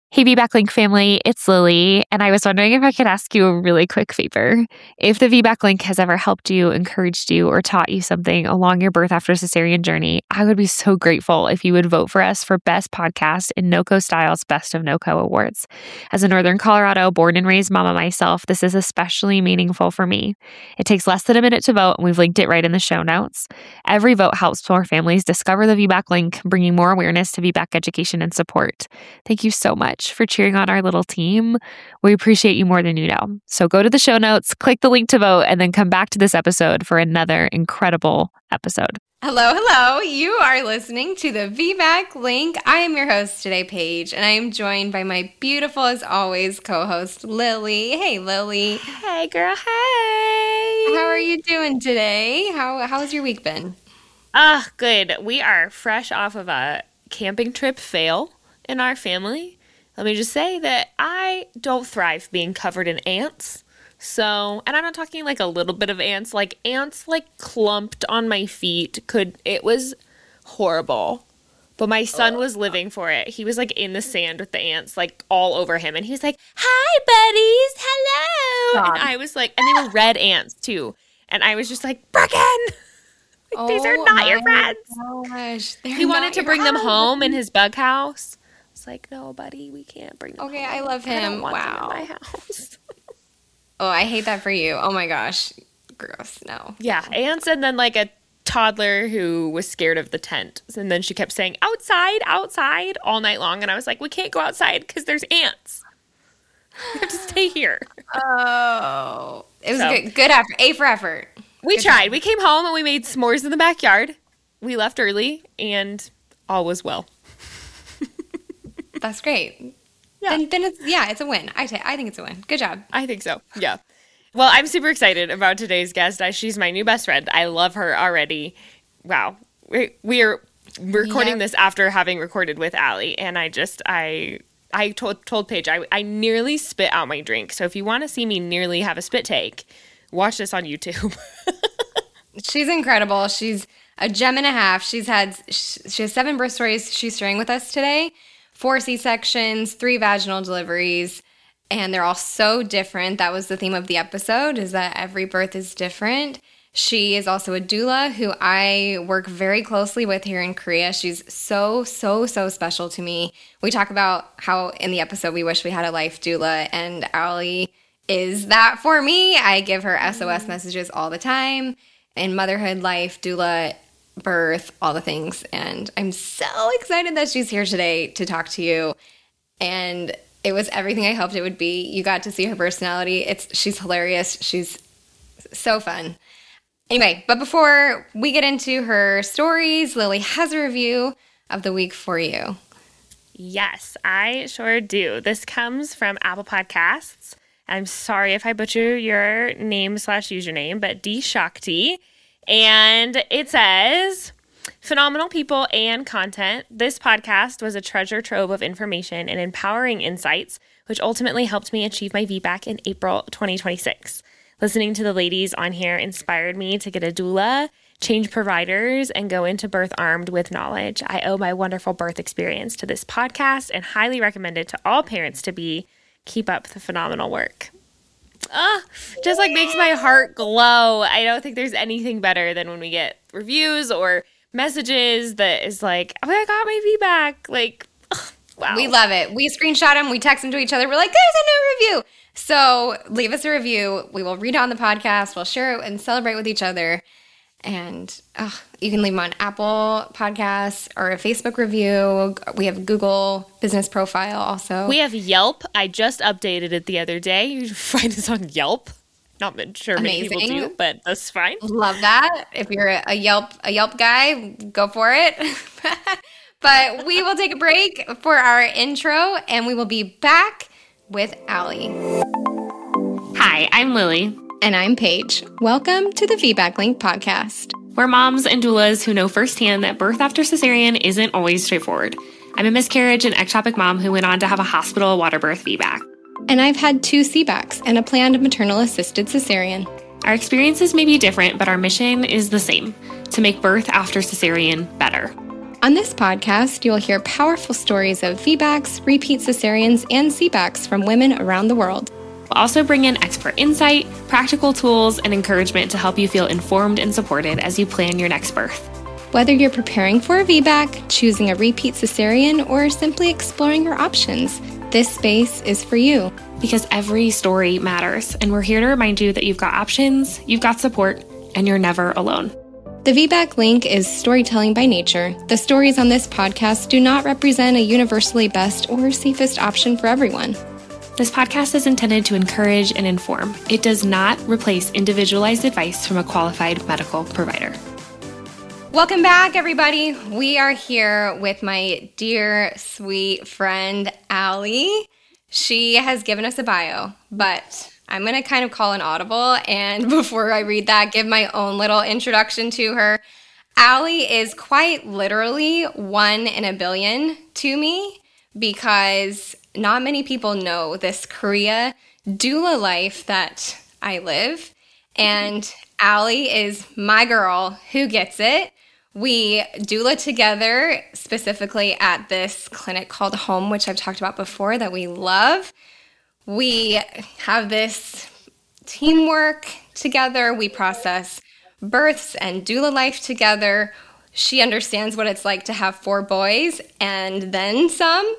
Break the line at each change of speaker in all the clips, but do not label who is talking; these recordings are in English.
Hey, VBAC Link family, it's Lily, and I was wondering if I could ask you a really quick favor. If the VBAC Link has ever helped you, encouraged you, or taught you something along your birth after cesarean journey, I would be so grateful if you would vote for us for Best Podcast in NoCo Style's Best of NoCo Awards. As a Northern Colorado born and raised mama myself, this is especially meaningful for me. It takes less than a minute to vote, and we've linked it right in the show notes. Every vote helps more families discover the VBAC Link, bringing more awareness to VBAC education and support. Thank you so much for cheering on our little team. We appreciate you more than you know. So go to the show notes, click the link to vote, and then come back to this episode for another incredible episode.
Hello. You are listening to the VBAC Link. I am your host today, Paige, and I am joined by my beautiful, as always, co-host, Lily. Hey, Lily.
Hey, girl. Hey.
How are you doing today? How's your week been?
Good. We are fresh off of a camping trip fail in our family. Let me just say that I don't thrive being covered in ants. So, and I'm not talking like a little bit of ants, like clumped on my feet. It was horrible. But my son was living for it. He was like in the sand with the ants, like all over him. And he was like, "Hi, buddies. Hello."
God.
And I was like, and they were red ants too. And I was just like, "Bracken, these are not your friends."
Gosh,
He wanted to bring them home in his bug house. It's like, "No, buddy, we can't bring them
Okay,
home.
I love him.
I don't want them
Wow.
in my house."
Oh, I hate that for you. Oh my gosh. Gross. No.
Yeah, ants, and then like a toddler who was scared of the tent. And then she kept saying, outside, outside, all night long. And I was like, we can't go outside because there's ants. We have to stay here.
Oh. It was good effort. A for effort.
We
Good
tried.
job.
We came home and we made s'mores in the backyard. We left early and all was well.
That's great.
Yeah.
Then it's a win. I think it's a win. Good job.
I think so. Yeah. Well, I'm super excited about today's guest. She's my new best friend. I love her already. Wow. We are recording this after having recorded with Allie, and I told Paige I nearly spit out my drink. So if you want to see me nearly have a spit take, watch this on YouTube.
She's incredible. She's a gem and a half. She has 7 birth stories she's sharing with us today. 4 C-sections, 3 vaginal deliveries, and they're all so different. That was the theme of the episode, is that every birth is different. She is also a doula who I work very closely with here in Korea. She's so special to me. We talk about how in the episode we wish we had a life doula, and Allie is that for me. I give her SOS messages all the time in motherhood, life, doula, birth, all the things. And I'm so excited that she's here today to talk to you. And it was everything I hoped it would be. You got to see her personality. She's hilarious. She's so fun. Anyway, but before we get into her stories, Lily has a review of the week for you.
Yes, I sure do. This comes from Apple Podcasts. I'm sorry if I butcher your name/username, but D Shakti. And it says, phenomenal people and content. This podcast was a treasure trove of information and empowering insights, which ultimately helped me achieve my VBAC in April 2026. Listening to the ladies on here inspired me to get a doula, change providers, and go into birth armed with knowledge. I owe my wonderful birth experience to this podcast and highly recommend it to all parents to be. Keep up the phenomenal work. Just like makes my heart glow. I don't think there's anything better than when we get reviews or messages that is like, "Oh, I got my feedback." Like, wow.
We love it. We screenshot them. We text them to each other. We're like, there's a new review. So leave us a review. We will read it on the podcast. We'll share it and celebrate with each other. And you can leave them on Apple Podcasts or a Facebook review. We have a Google business profile also.
We have Yelp. I just updated it the other day. You can find us on Yelp. Not sure many people do, but that's fine.
Love that. If you're a Yelp guy, go for it. But we will take a break for our intro, and we will be back with Allie.
Hi, I'm Lily.
And I'm Paige. Welcome to the VBAC Link podcast.
We're moms and doulas who know firsthand that birth after cesarean isn't always straightforward. I'm a miscarriage and ectopic mom who went on to have a hospital water birth VBAC.
And I've had 2 CBACs and a planned maternal-assisted cesarean.
Our experiences may be different, but our mission is the same, to make birth after cesarean better.
On this podcast, you'll hear powerful stories of VBACs, repeat cesareans, and CBACs from women around the world.
We'll also bring in expert insight, practical tools, and encouragement to help you feel informed and supported as you plan your next birth.
Whether you're preparing for a VBAC, choosing a repeat cesarean, or simply exploring your options, this space is for you.
Because every story matters, and we're here to remind you that you've got options, you've got support, and you're never alone.
The VBAC link is storytelling by nature. The stories on this podcast do not represent a universally best or safest option for everyone.
This podcast is intended to encourage and inform. It does not replace individualized advice from a qualified medical provider.
Welcome back, everybody. We are here with my dear, sweet friend, Allie. She has given us a bio, but I'm going to kind of call an audible, and before I read that, give my own little introduction to her. Allie is quite literally 1 in a billion to me because not many people know this Korea doula life that I live, and Allie is my girl who gets it. We doula together, specifically at this clinic called Home, which I've talked about before, that we love. We have this teamwork together. We process births and doula life together. She understands what it's like to have 4 boys and then some.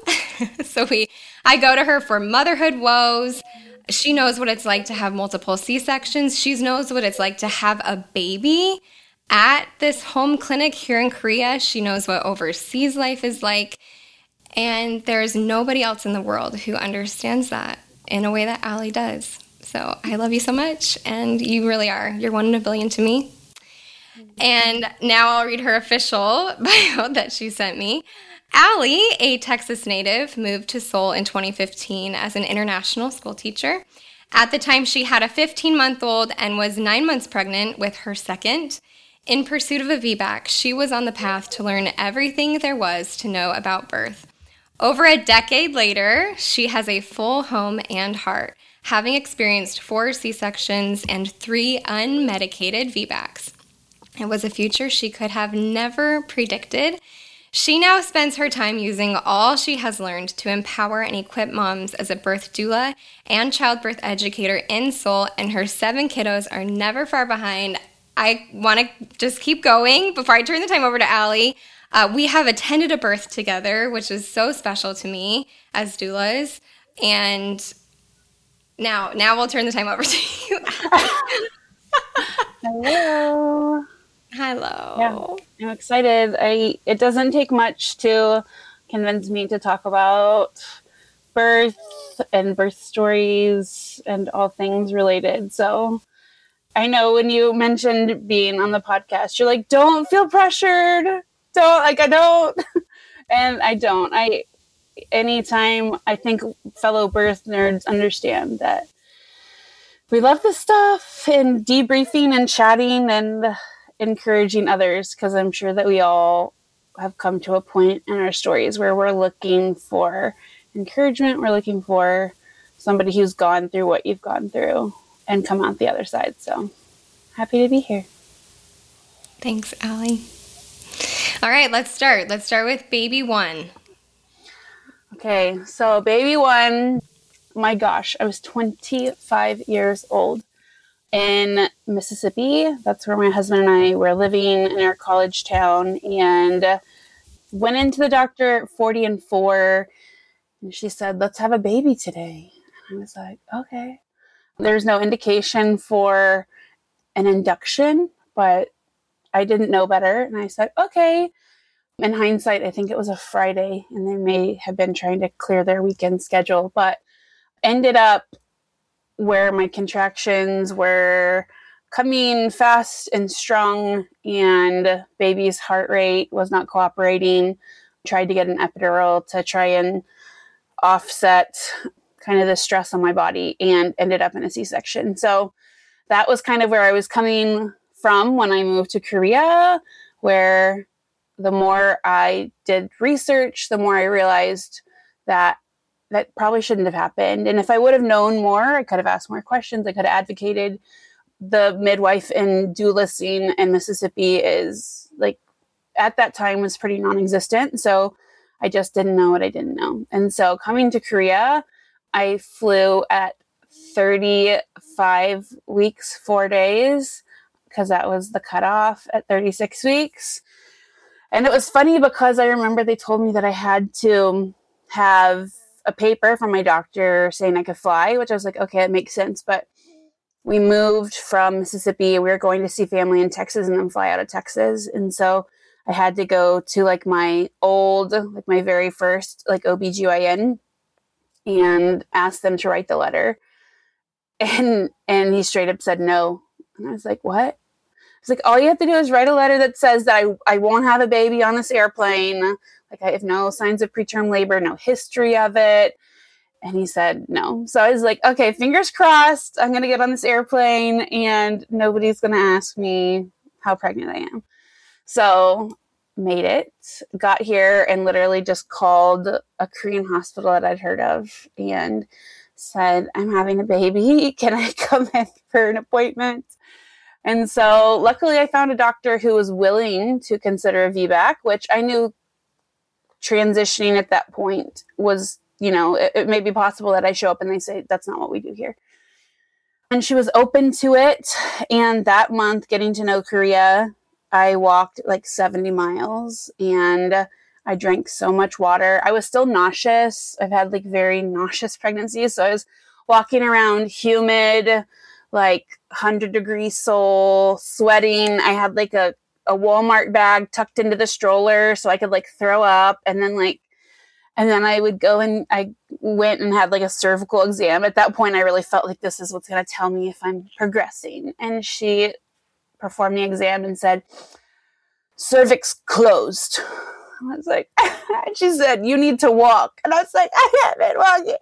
I go to her for motherhood woes. She knows what it's like to have multiple C-sections. She knows what it's like to have a baby at this home clinic here in Korea. She knows what overseas life is like. And there's nobody else in the world who understands that in a way that Allie does. So I love you so much, and you really are. You're 1 in a billion to me. And now I'll read her official bio that she sent me. Allie, a Texas native, moved to Seoul in 2015 as an international school teacher. At the time, she had a 15-month-old and was 9 months pregnant with her second. In pursuit of a VBAC, she was on the path to learn everything there was to know about birth. Over a decade later, she has a full home and heart, having experienced 4 C-sections and 3 unmedicated VBACs. It was a future she could have never predicted. She now spends her time using all she has learned to empower and equip moms as a birth doula and childbirth educator in Seoul, and her 7 kiddos are never far behind. I want to just keep going before I turn the time over to Allie. We have attended a birth together, which is so special to me as doulas. And now we'll turn the time over to you.
Hello.
Hello.
Yeah, I'm excited. It doesn't take much to convince me to talk about birth and birth stories and all things related. So I know when you mentioned being on the podcast, you're like, don't feel pressured. I don't. And I don't. Anytime I think fellow birth nerds understand that we love this stuff and debriefing and chatting and encouraging others, because I'm sure that we all have come to a point in our stories where we're looking for encouragement. We're looking for somebody who's gone through what you've gone through and come out the other side. So happy to be here.
Thanks, Allie. All right, let's start. Let's start with baby 1.
Okay, so baby 1, my gosh, I was 25 years old in Mississippi. That's where my husband and I were living in our college town, and went into the doctor at 40 and 4, and she said, let's have a baby today. And I was like, okay. There's no indication for an induction, but I didn't know better. And I said, okay. In hindsight, I think it was a Friday, and they may have been trying to clear their weekend schedule, but ended up where my contractions were coming fast and strong, and baby's heart rate was not cooperating. Tried to get an epidural to try and offset kind of the stress on my body, and ended up in a C-section. So that was kind of where I was coming from when I moved to Korea, where the more I did research, the more I realized that probably shouldn't have happened. And if I would have known more, I could have asked more questions. I could have advocated. The midwife and doula scene in Mississippi is like at that time was pretty non-existent. So I just didn't know what I didn't know. And so coming to Korea, I flew at 35 weeks, 4 days, because that was the cutoff at 36 weeks. And it was funny because I remember they told me that I had to have a paper from my doctor saying I could fly, which I was like, okay, it makes sense. But we moved from Mississippi. We were going to see family in Texas and then fly out of Texas. And so I had to go to like my very first like OBGYN and ask them to write the letter. And he straight up said no. And I was like, what? It's like, all you have to do is write a letter that says that I won't have a baby on this airplane. Like, I have no signs of preterm labor, no history of it. And he said no. So I was like, okay, fingers crossed. I'm going to get on this airplane and nobody's going to ask me how pregnant I am. So made it, got here, and literally just called a Korean hospital that I'd heard of and said, I'm having a baby. Can I come in for an appointment? And so luckily I found a doctor who was willing to consider a VBAC, which I knew transitioning at that point was, it may be possible that I show up and they say, that's not what we do here. And she was open to it. And that month, getting to know Korea, I walked like 70 miles and I drank so much water. I was still nauseous. I've had like very nauseous pregnancies. So I was walking around humid, like 100-degree Seoul, sweating. I had like a Walmart bag tucked into the stroller so I could like throw up. And then I would go and I went and had like a cervical exam. At that point, I really felt like this is what's going to tell me if I'm progressing. And she performed the exam and said, cervix closed. I was like, she said, you need to walk. And I was like, I haven't walked.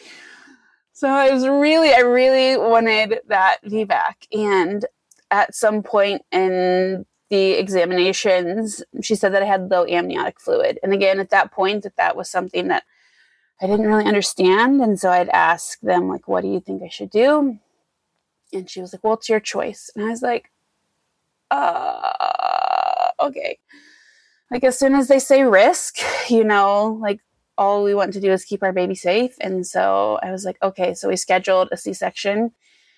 So I really wanted that VBAC. And at some point in the examinations, she said that I had low amniotic fluid. And again, at that point, that was something that I didn't really understand. And so I'd ask them, like, what do you think I should do? And she was like, well, it's your choice. And I was like, okay. Like, as soon as they say risk, like, all we want to do is keep our baby safe. And so I was like, okay. So we scheduled a C-section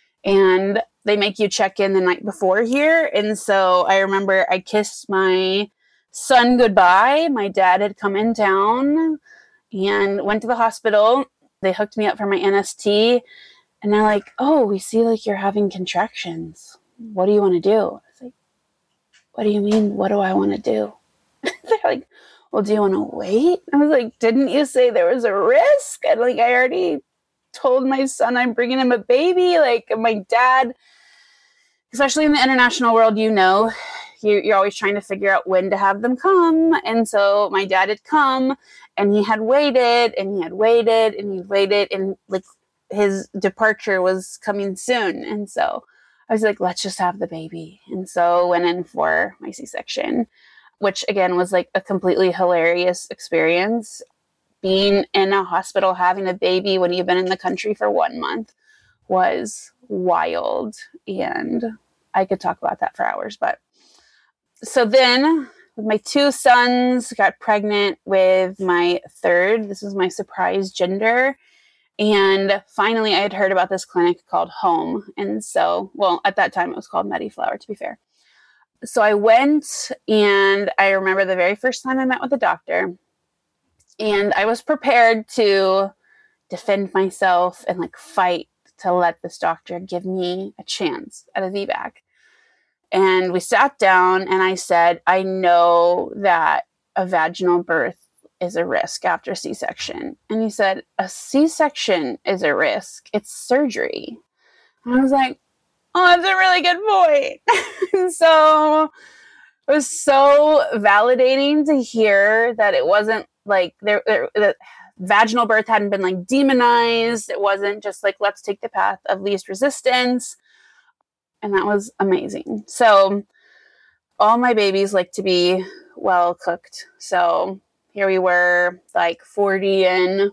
and they make you check in the night before here. And so I remember I kissed my son goodbye. My dad had come in town and went to the hospital. They hooked me up for my NST and they're like, oh, we see like you're having contractions. What do you want to do? I was like, what do you mean? What do I want to do? They're like, well, do you want to wait? I was like, didn't you say there was a risk? And like, I already told my son I'm bringing him a baby. Like, my dad, especially in the international world, you're always trying to figure out when to have them come. And so my dad had come and he had waited and he had waited and he waited and like his departure was coming soon. And so I was like, let's just have the baby. And so went in for my C-section, which again was like a completely hilarious experience. Being in a hospital, having a baby when you've been in the country for 1 month was wild. And I could talk about that for hours. But so then with my 2 sons, got pregnant with my 3rd. This was my surprise gender. And finally, I had heard about this clinic called Home. And so, well, at that time it was called Mediflower, to be fair. So I went and I remember the very first time I met with the doctor and I was prepared to defend myself and like fight to let this doctor give me a chance at a VBAC. And we sat down and I said, I know that a vaginal birth is a risk after C-section. And he said, a C-section is a risk. It's surgery. And I was like, oh, that's a really good point. And so it was so validating to hear that it wasn't like that vaginal birth hadn't been like demonized. It wasn't just like, let's take the path of least resistance. And that was amazing. So all my babies like to be well cooked. So here we were like 40 and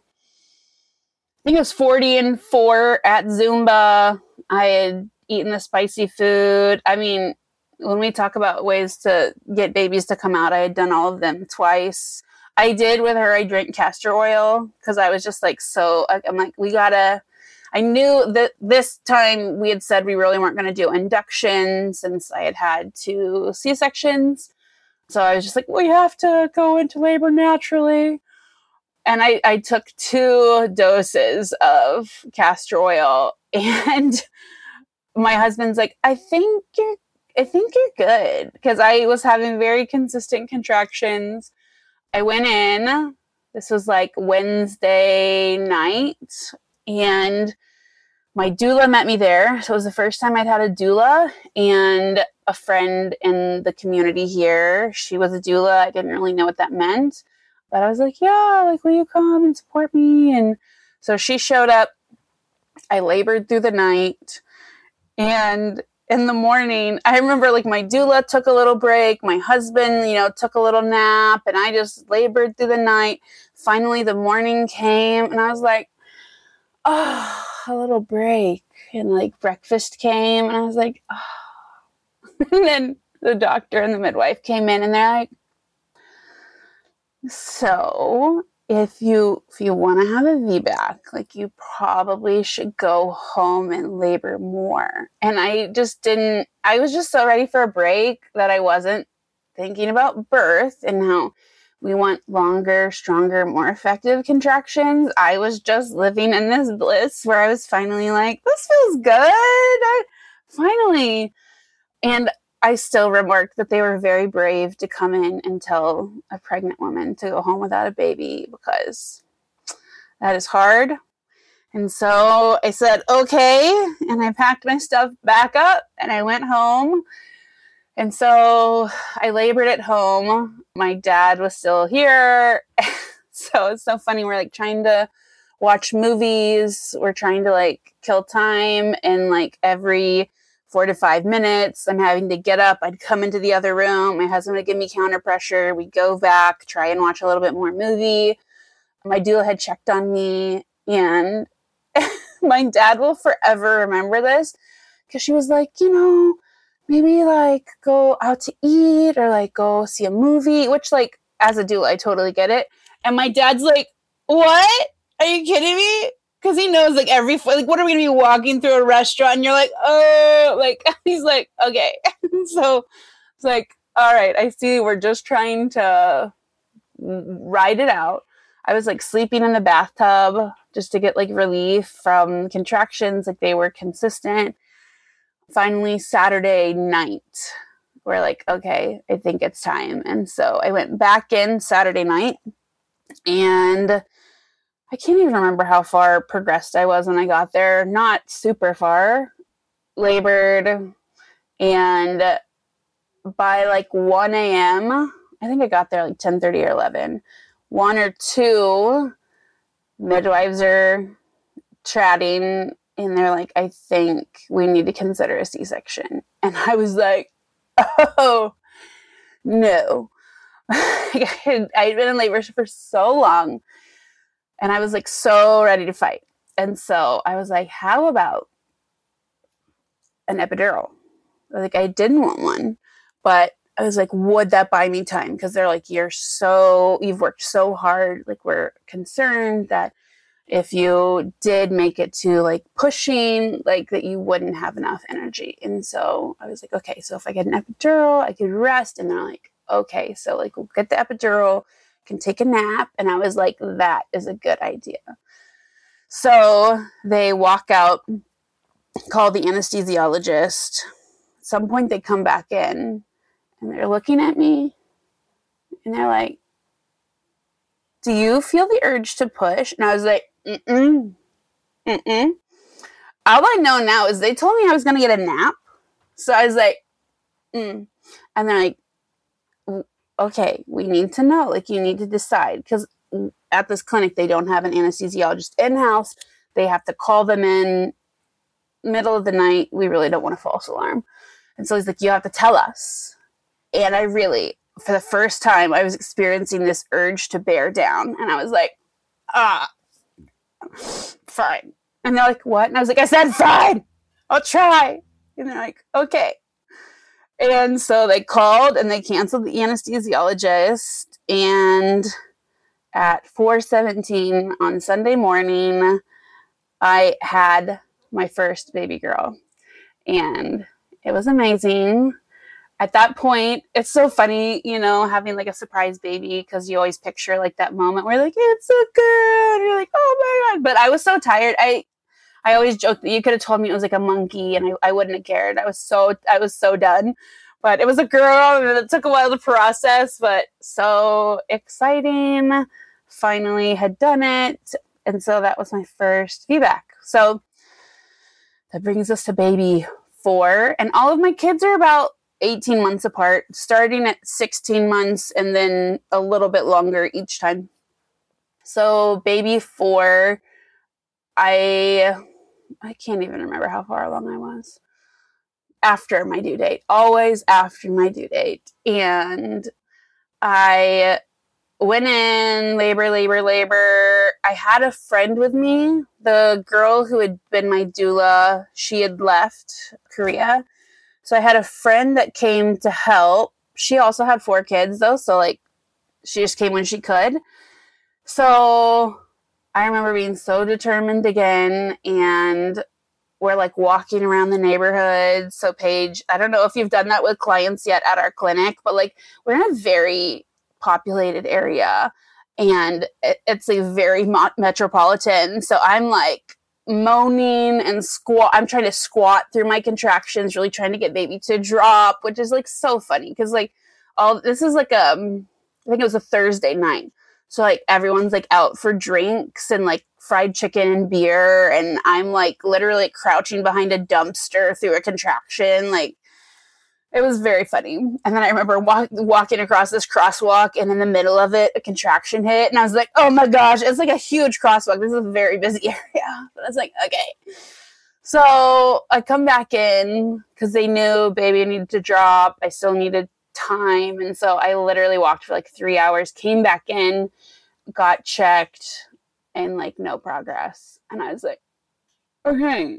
4 at Zumba. I had eaten the spicy food. I mean, when we talk about ways to get babies to come out, I had done all of them twice. I did with her, I drank castor oil because I was just like, I'm like, I knew that this time we had said we really weren't going to do induction since I had 2 C-sections. So I was just like, we have to go into labor naturally. And I took 2 doses of castor oil, and my husband's like, I think you're good, because I was having very consistent contractions. I went in. This was like Wednesday night, and my doula met me there. So it was the first time I'd had a doula, and a friend in the community here, she was a doula. I didn't really know what that meant, but I was like, yeah, like, will you come and support me? And so she showed up. I labored through the night, and in the morning, I remember like my doula took a little break. My husband, took a little nap, and I just labored through the night. Finally, the morning came, and I was like, oh, a little break. And like breakfast came, and I was like, oh. And then the doctor and the midwife came in, and they're like, so if you want to have a VBAC, like, you probably should go home and labor more. And I was just so ready for a break that I wasn't thinking about birth and how we want longer, stronger, more effective contractions. I was just living in this bliss where I was finally like, this feels good. Finally. And I still remarked that they were very brave to come in and tell a pregnant woman to go home without a baby, because that is hard. And so I said, okay. And I packed my stuff back up and I went home. And so I labored at home. My dad was still here. So it's so funny. We're like trying to watch movies. We're trying to like kill time. And like every 4 to 5 minutes, I'm having to get up. I'd come into the other room. My husband would give me counter pressure. We'd go back, try and watch a little bit more movie. My doula had checked on me, and my dad will forever remember this, because she was like, maybe like go out to eat or like go see a movie, which like as a doula, I totally get it. And my dad's like, what? Are you kidding me? Because he knows like what are we going to be walking through a restaurant? And you're like, oh, like, he's like, okay. So it's like, all right, I see we're just trying to ride it out. I was like sleeping in the bathtub just to get like relief from contractions. Like they were consistent. Finally, Saturday night, we're like, okay, I think it's time. And so I went back in Saturday night, and I can't even remember how far progressed I was when I got there. Not super far. Labored. And by like 1 a.m., I think I got there like 10:30 or 11. 1 or 2 midwives are chatting, and they're like, I think we need to consider a C-section. And I was like, oh, no. I'd been in labor for so long. And I was like so ready to fight. And so I was like, how about an epidural? Like I didn't want one, but I was like, would that buy me time? Because they're like, you've worked so hard. Like we're concerned that if you did make it to like pushing, like that you wouldn't have enough energy. And so I was like, okay, so if I get an epidural, I could rest. And they're like, okay, so like we'll get the epidural, can take a nap. And I was like, that is a good idea. So they walk out, call the anesthesiologist. At some point they come back in and they're looking at me and they're like, do you feel the urge to push? And I was like, mm-mm. All I know now is they told me I was going to get a nap. So I was like, And they're like, okay, we need to know, like, you need to decide, because at this clinic, they don't have an anesthesiologist in-house. They have to call them in middle of the night. We really don't want a false alarm. And so he's like, you have to tell us. And I really, for the first time, I was experiencing this urge to bear down. And I was like, fine. And they're like, what? And I was like, I said, fine, I'll try. And they're like, okay. And so they called and they canceled the anesthesiologist. And at 4:17 on Sunday morning, I had my first baby girl. And it was amazing. At that point, it's so funny, you know, having like a surprise baby, because you always picture like that moment where like, it's a girl. And you're like, oh my God. But I was so tired. I always joke that you could have told me it was like a monkey and I wouldn't have cared. I was so done. But it was a girl, and it took a while to process, but so exciting. Finally had done it. And so that was my first VBAC. So that brings us to baby 4. And all of my kids are about 18 months apart, starting at 16 months and then a little bit longer each time. So baby 4, I can't even remember how far along I was. After my due date, always after my due date. And I went in labor. I had a friend with me. The girl who had been my doula, she had left Korea. So I had a friend that came to help. She also had 4 kids though. So like she just came when she could. So I remember being so determined again, and we're like walking around the neighborhood. So Paige, I don't know if you've done that with clients yet at our clinic, but like we're in a very populated area, and it's a very metropolitan. So I'm like moaning and I'm trying to squat through my contractions, really trying to get baby to drop, which is like so funny because like this is like I think it was a Thursday night. So like everyone's like out for drinks and like fried chicken and beer, and I'm like literally crouching behind a dumpster through a contraction. Like it was very funny. And then I remember walking across this crosswalk, and in the middle of it, a contraction hit, and I was like, oh my gosh, it's like a huge crosswalk. This is a very busy area. But I was like, okay. So I come back in because they knew baby needed to drop. I still needed time. And so I literally walked for like 3 hours, came back in, got checked, and like no progress. And I was like, okay.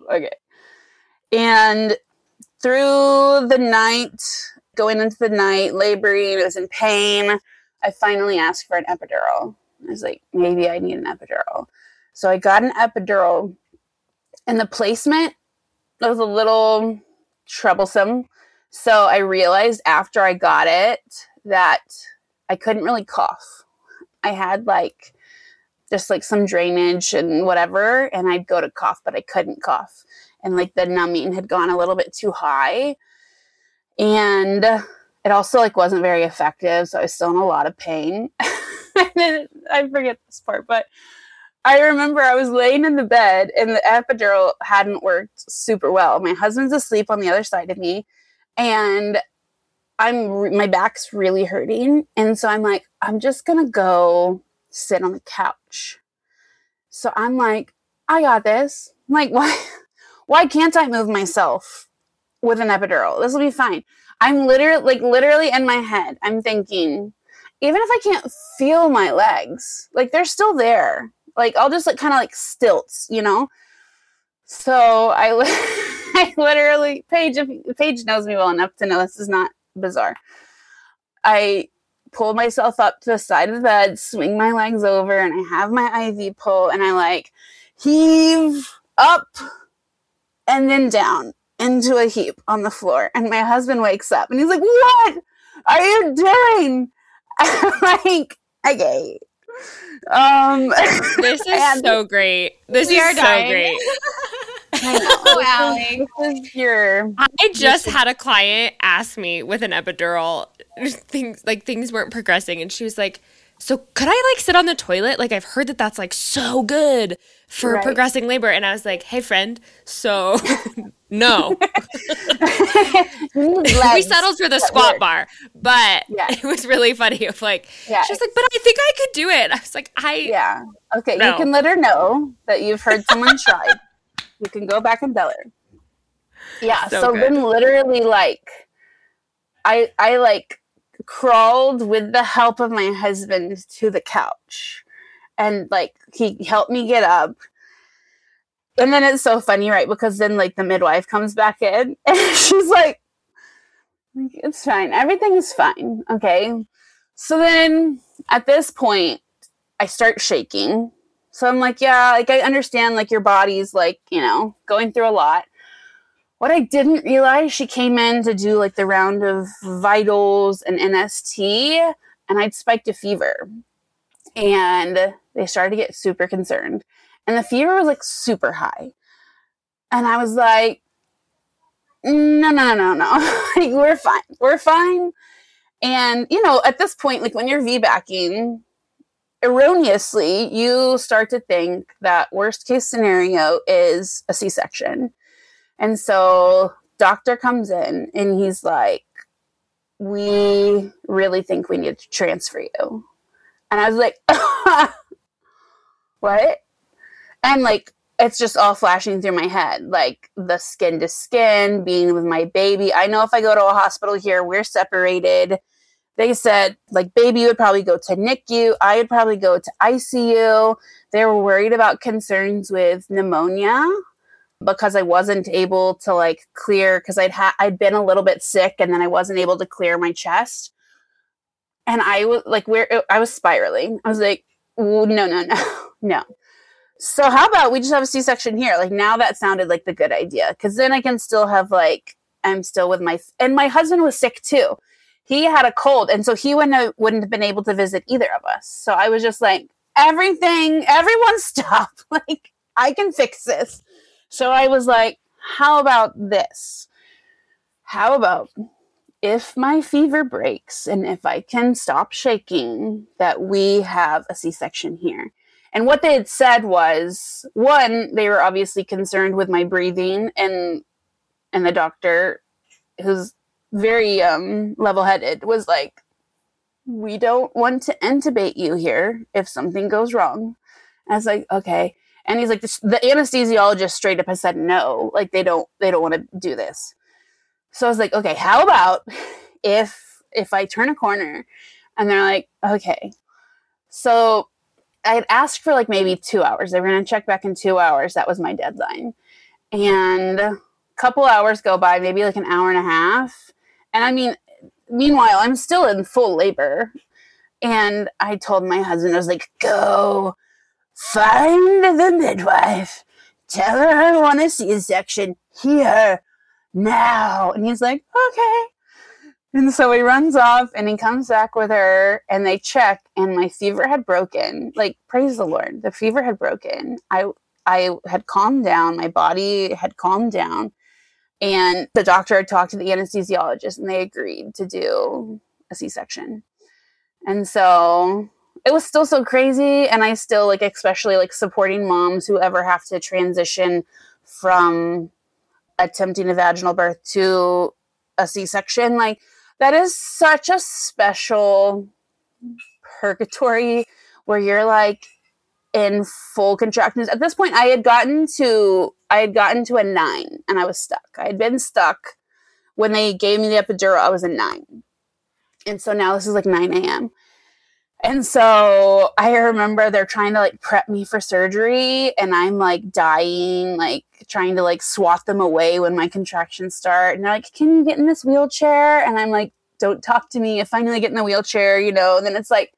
And through the night, going into the night, laboring, I was in pain. I finally asked for an epidural. I was like, maybe I need an epidural. So I got an epidural, and the placement was a little troublesome. So I realized after I got it that I couldn't really cough. I had like just like some drainage and whatever, and I'd go to cough, but I couldn't cough. And like the numbing had gone a little bit too high, and it also like wasn't very effective. So I was still in a lot of pain. I forget this part, but I remember I was laying in the bed and the epidural hadn't worked super well. My husband's asleep on the other side of me, and my back's really hurting. And so I'm like, I'm just going to go sit on the couch. So I'm like, I got this. I'm like, why can't I move myself with an epidural? This will be fine. I'm literally in my head, I'm thinking, even if I can't feel my legs, like they're still there. Like I'll just like kind of like stilts, you know? So I literally, Paige knows me well enough to know this is not bizarre. I pull myself up to the side of the bed, swing my legs over, and I have my IV pull, and I like heave up and then down into a heap on the floor. And my husband wakes up and he's like, what are you doing? I'm like, okay.
This is so great. This is so great.
I know. Oh, Allie.
I just had a client ask me with an epidural, things weren't progressing, and she was like, so could I like sit on the toilet? Like I've heard that that's like so good for progressing labor. And I was like, hey friend, so no. We settled for the squat bar, but it was really funny of like, she was like, but I think I could do it. I was like,
okay.
No.
You can let her know that you've heard someone tried. You can go back and tell her. Yeah. So then literally like, I like crawled with the help of my husband to the couch, and like he helped me get up. And then it's so funny, right? Because then like the midwife comes back in and she's like, Like, it's fine. Everything is fine. Okay. So then at this point, I start shaking. So I'm like, yeah, like I understand like your body's like, going through a lot. What I didn't realize, she came in to do like the round of vitals and NST, and I'd spiked a fever. And they started to get super concerned. And the fever was like super high. And I was like, no. Like, we're fine. We're fine. And, at this point, like when you're VBACing, erroneously, you start to think that worst case scenario is a C-section. And so doctor comes in and he's like, we really think we need to transfer you. And I was like, what? And like, it's just all flashing through my head, like the skin to skin, being with my baby. I know if I go to a hospital here, we're separated. They said, like, baby would probably go to NICU. I would probably go to ICU. They were worried about concerns with pneumonia because I wasn't able to, like, clear, because I'd been a little bit sick, and then I wasn't able to clear my chest. And I was, like, I was spiraling. I was like, no. So how about we just have a C-section here? Like, now that sounded like the good idea, because then I can still have, like, I'm still with and my husband was sick too. He had a cold, and so he wouldn't have been able to visit either of us. So I was just like, everyone stop. Like, I can fix this. So I was like, how about this? How about if my fever breaks and if I can stop shaking, that we have a C-section here? And what they had said was, one, they were obviously concerned with my breathing, and the doctor, who's very level-headed, was like, we don't want to intubate you here if something goes wrong. And I was like, okay. And he's like, the anesthesiologist straight up has said no, like they don't want to do this. So I was like, okay, how about if I turn a corner? And they're like, okay. So I'd asked for like maybe 2 hours. They were going to check back in 2 hours. That was my deadline. And a couple hours go by, maybe like an hour and a half. And I mean, meanwhile, I'm still in full labor. And I told my husband, I was like, go find the midwife. Tell her I want a C-section here, now. And he's like, okay. And so he runs off and he comes back with her and they check, and my fever had broken. Like, praise the Lord, the fever had broken. I had calmed down. My body had calmed down. And the doctor had talked to the anesthesiologist and they agreed to do a C-section. And so it was still so crazy. And I still, like, especially like supporting moms who ever have to transition from attempting a vaginal birth to a C-section, like, that is such a special purgatory where you're like in full contractions. At this point, I had gotten to a 9 and I was stuck. I had been stuck when they gave me the epidural. I was a 9. And so now this is like 9 a.m. And so I remember they're trying to like prep me for surgery, and I'm like dying, like trying to like swat them away when my contractions start. And they're like, can you get in this wheelchair? And I'm like, don't talk to me. I finally get in the wheelchair, and then it's like,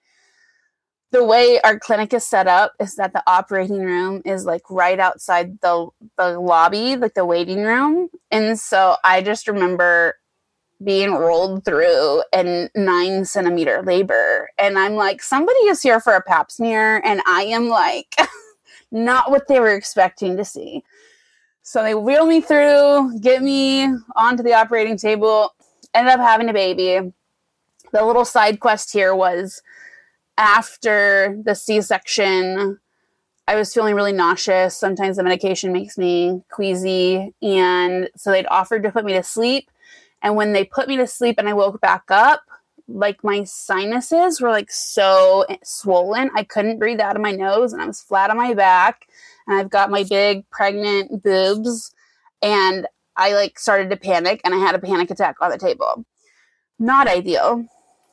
the way our clinic is set up is that the operating room is like right outside the lobby, like the waiting room. And so I just remember being rolled through in 9-centimeter labor. And I'm like, somebody is here for a pap smear. And I am like, not what they were expecting to see. So they wheel me through, get me onto the operating table, ended up having a baby. The little side quest here was, after the C-section, I was feeling really nauseous. Sometimes the medication makes me queasy. And so they'd offered to put me to sleep. And when they put me to sleep and I woke back up, like my sinuses were like so swollen. I couldn't breathe out of my nose, and I was flat on my back. And I've got my big pregnant boobs. And I like started to panic, and I had a panic attack on the table. Not ideal.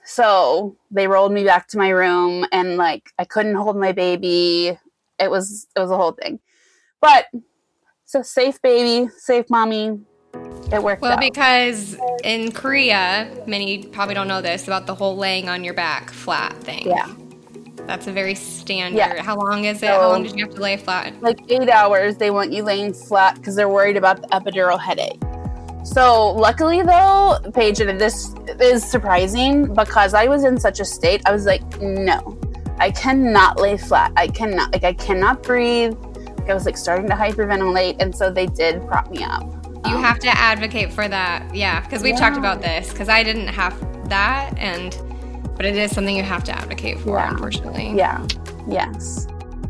So they rolled me back to my room, and like I couldn't hold my baby. It was a whole thing. But so safe baby, safe mommy. it worked
Well,
out.
because in Korea, many probably don't know this about the whole laying on your back flat thing.
Yeah.
That's a very standard.
Yeah.
How long is it?
So-
How long did you have to lay flat?
Like 8 hours, they want you laying flat because they're worried about the epidural headache. So luckily though, Paige, and this is surprising because I was in such a state, I was like, no, I cannot lay flat. I cannot breathe. Like, I was like starting to hyperventilate, and so they did prop me up.
You have to advocate for that. Yeah, because we've talked about this, because I didn't have that, but it is something you have to advocate for, unfortunately.
Yeah. Yes.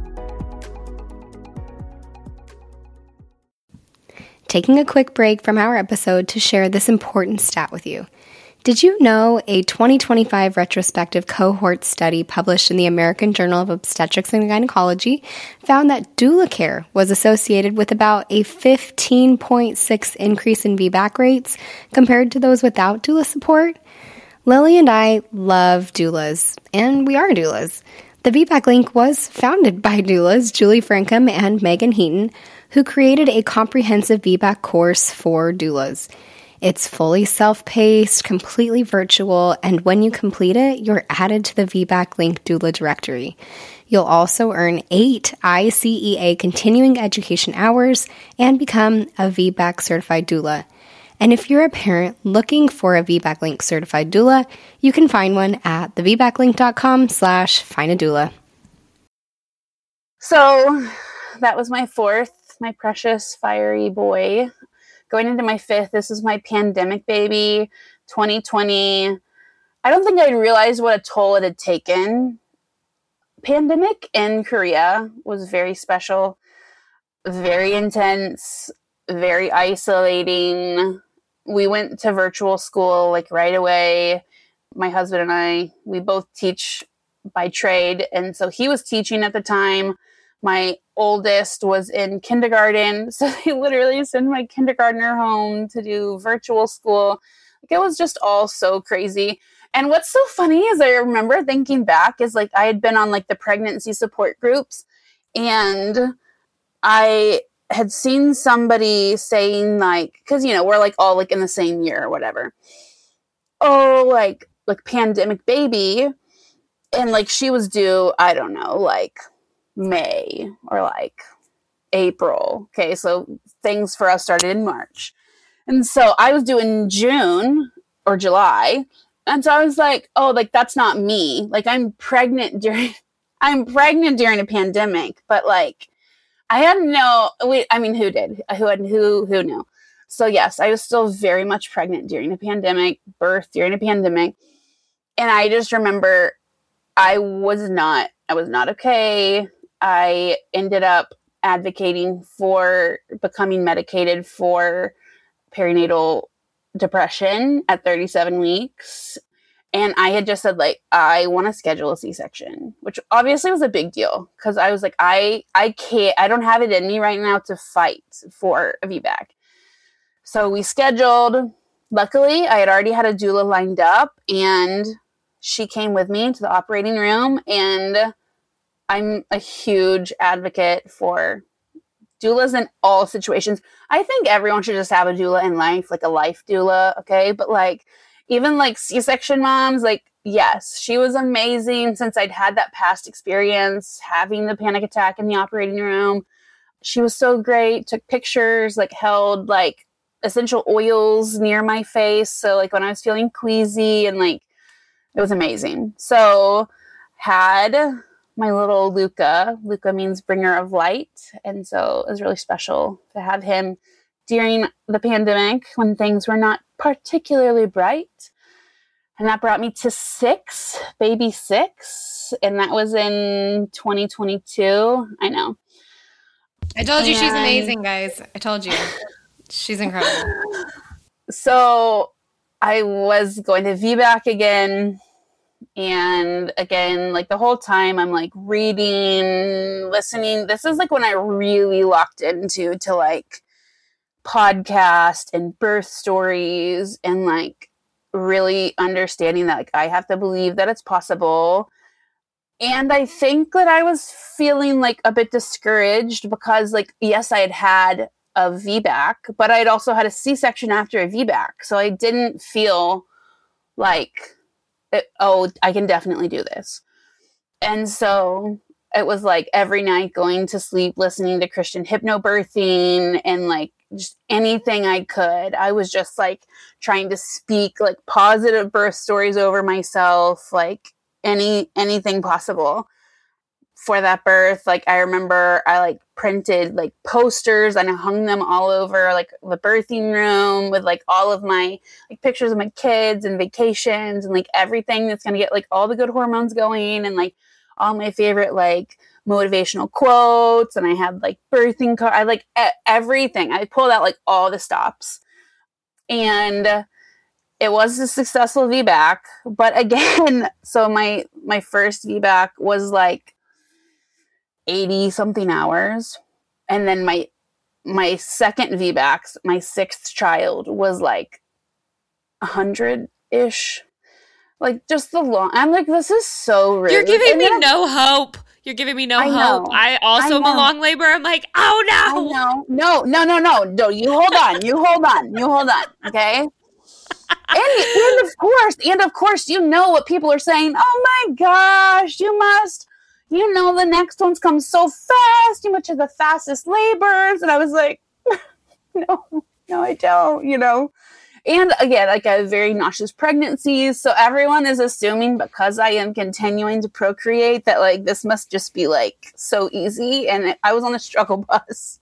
Taking a quick break from our episode to share this important stat with you. Did you know a 2025 retrospective cohort study published in the American Journal of Obstetrics and Gynecology found that doula care was associated with about a 15.6 increase in VBAC rates compared to those without doula support? Lily and I love doulas, and we are doulas. The VBAC Link was founded by doulas Julie Frankham and Megan Heaton, who created a comprehensive VBAC course for doulas. It's fully self-paced, completely virtual, and when you complete it, you're added to the VBAC Link doula directory. You'll also earn 8 ICEA continuing education hours and become a VBAC certified doula. And if you're a parent looking for a VBAC Link certified doula, you can find one at thevbaclink.com/findadoula.
So that was my fourth, my precious fiery boy. Going into my fifth, this is my pandemic baby, 2020. I don't think I'd realized what a toll it had taken. Pandemic in Korea was very special, very intense, very isolating. We went to virtual school like right away. My husband and I, we both teach by trade. And so he was teaching at the time. My oldest was in kindergarten. So they literally sent my kindergartner home to do virtual school. Like, it was just all so crazy. And what's so funny is I remember thinking back is like I had been on like the pregnancy support groups, and I had seen somebody saying like, because we're like all like in the same year or whatever. Oh, like pandemic baby, and like she was due, I don't know, like May or like April. Okay, so things for us started in March, and so I was due in June or July, and so I was like, oh, like that's not me. Like I'm pregnant during a pandemic, but like I had who did? Who knew? So yes, I was still very much pregnant during the pandemic, birth during a pandemic. And I just remember I was not okay. I ended up advocating for becoming medicated for perinatal depression at 37 weeks. And I had just said, like, I want to schedule a C-section, which obviously was a big deal because I was like, I don't have it in me right now to fight for a VBAC. So we scheduled. Luckily, I had already had a doula lined up, and she came with me to the operating room. And I'm a huge advocate for doulas in all situations. I think everyone should just have a doula in life, like a life doula, okay? But like, even like C-section moms, like, yes, she was amazing since I'd had that past experience having the panic attack in the operating room. She was so great, took pictures, like held like essential oils near my face. So like when I was feeling queasy, and like, it was amazing. So had my little Luca. Luca means bringer of light. And so it was really special to have him during the pandemic when things were not particularly bright. And that brought me to baby 6. And that was in 2022. I know.
I told you she's amazing, guys. I told you. She's incredible.
So I was going to VBAC again. And again, like the whole time I'm like reading, listening. This is like when I really locked into like podcast and birth stories, and like really understanding that like I have to believe that it's possible. And I think that I was feeling like a bit discouraged because like, yes, I had a VBAC, but I'd also had a C-section after a VBAC. So I didn't feel like, I can definitely do this. And so it was like every night going to sleep, listening to Christian hypnobirthing and like just anything I could. I was just like trying to speak like positive birth stories over myself, like anything possible for that birth. Like I remember I like printed like posters and I hung them all over like the birthing room with like all of my like pictures of my kids and vacations and like everything that's going to get like all the good hormones going and like all my favorite like motivational quotes. And I had like birthing I like everything. I pulled out like all the stops, and it was a successful VBAC. But again, so my first VBAC was like 80 something hours. And then my second VBAC, my sixth child, was like 100-ish. Like just the long, I'm like, this is so rude.
You're giving me no hope. You're giving me no hope. I also am a long labor. I'm like, oh no.
No, you hold on. Okay. And of course, you know what people are saying. Oh my gosh, the next one's come so fast. You must have the fastest labors. And I was like, no, I don't, And again, like I have very nauseous pregnancies. So everyone is assuming because I am continuing to procreate that like this must just be like so easy. And I was on the struggle bus.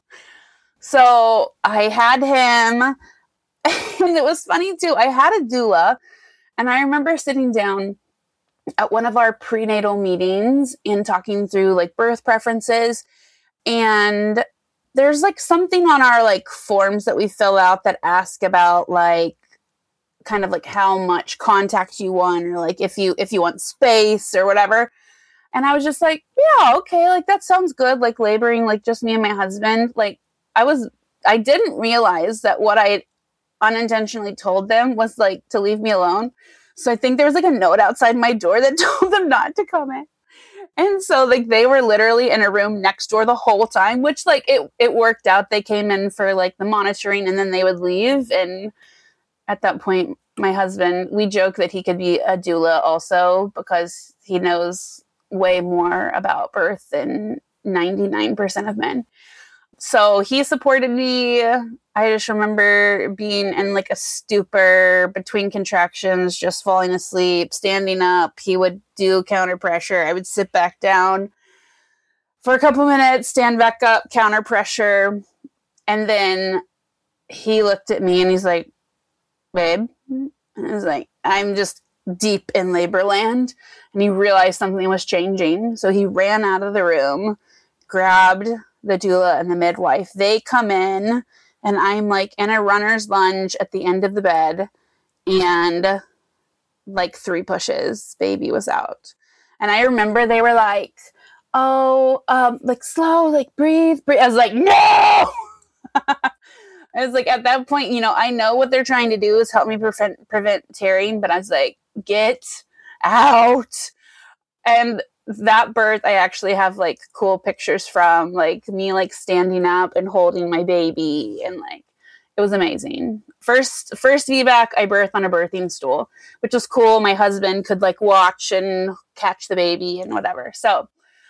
So I had him. And it was funny too. I had a doula. And I remember sitting down at one of our prenatal meetings and talking through like birth preferences. And there's like something on our like forms that we fill out that ask about like kind of like how much contact you want, or like if you want space or whatever. And I was just like, yeah, okay, like that sounds good. Like laboring, like just me and my husband. Like I didn't realize that what I unintentionally told them was like to leave me alone. So I think there was like a note outside my door that told them not to come in. And so like they were literally in a room next door the whole time, which like it worked out. They came in for like the monitoring and then they would leave. And at that point, my husband, we joke that he could be a doula also because he knows way more about birth than 99% of men. So he supported me. I just remember being in like a stupor between contractions, just falling asleep, standing up. He would do counter pressure. I would sit back down for a couple minutes, stand back up, counter pressure. And then he looked at me and he's like, babe. And I was like, I'm just deep in labor land. And he realized something was changing. So he ran out of the room, grabbed the doula and the midwife. They come in and I'm like in a runner's lunge at the end of the bed, and like 3 pushes, baby was out. And I remember they were like, oh, like slow, like breathe. I was like, no. I was like, at that point, I know what they're trying to do is help me prevent tearing, but I was like, get out. And that birth, I actually have like cool pictures from like me like standing up and holding my baby, and like it was amazing. First VBAC, I birthed on a birthing stool, which was cool. My husband could like watch and catch the baby and whatever. So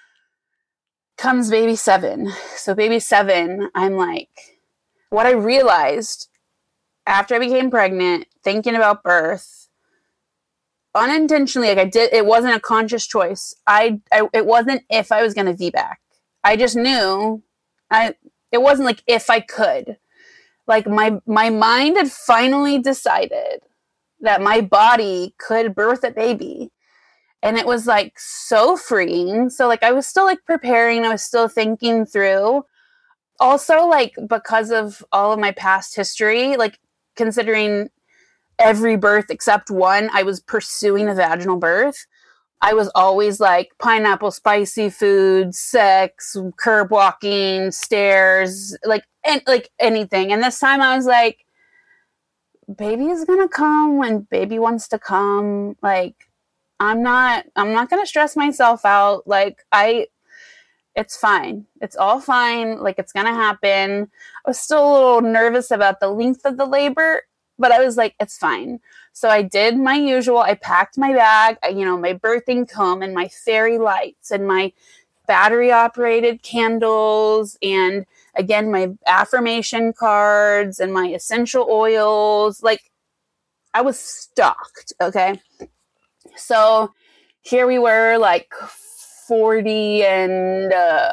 comes baby 7. So baby 7, I'm like, what I realized after I became pregnant, thinking about birth, unintentionally, like it wasn't a conscious choice. It wasn't if I was going to VBAC. I just knew it wasn't like if I could. Like my mind had finally decided that my body could birth a baby. And it was like so freeing. So like I was still like preparing, I was still thinking through. Also like because of all of my past history, like considering every birth except one, I was pursuing a vaginal birth. I was always like pineapple, spicy foods, sex, curb walking, stairs, like anything. And this time I was like, baby is gonna come when baby wants to come. Like I'm not gonna stress myself out. Like It's fine. It's all fine. Like, it's going to happen. I was still a little nervous about the length of the labor, but I was like, it's fine. So I did my usual. I packed my bag, my birthing comb and my fairy lights and my battery operated candles. And again, my affirmation cards and my essential oils. Like, I was stocked. Okay. So here we were, like 40 and,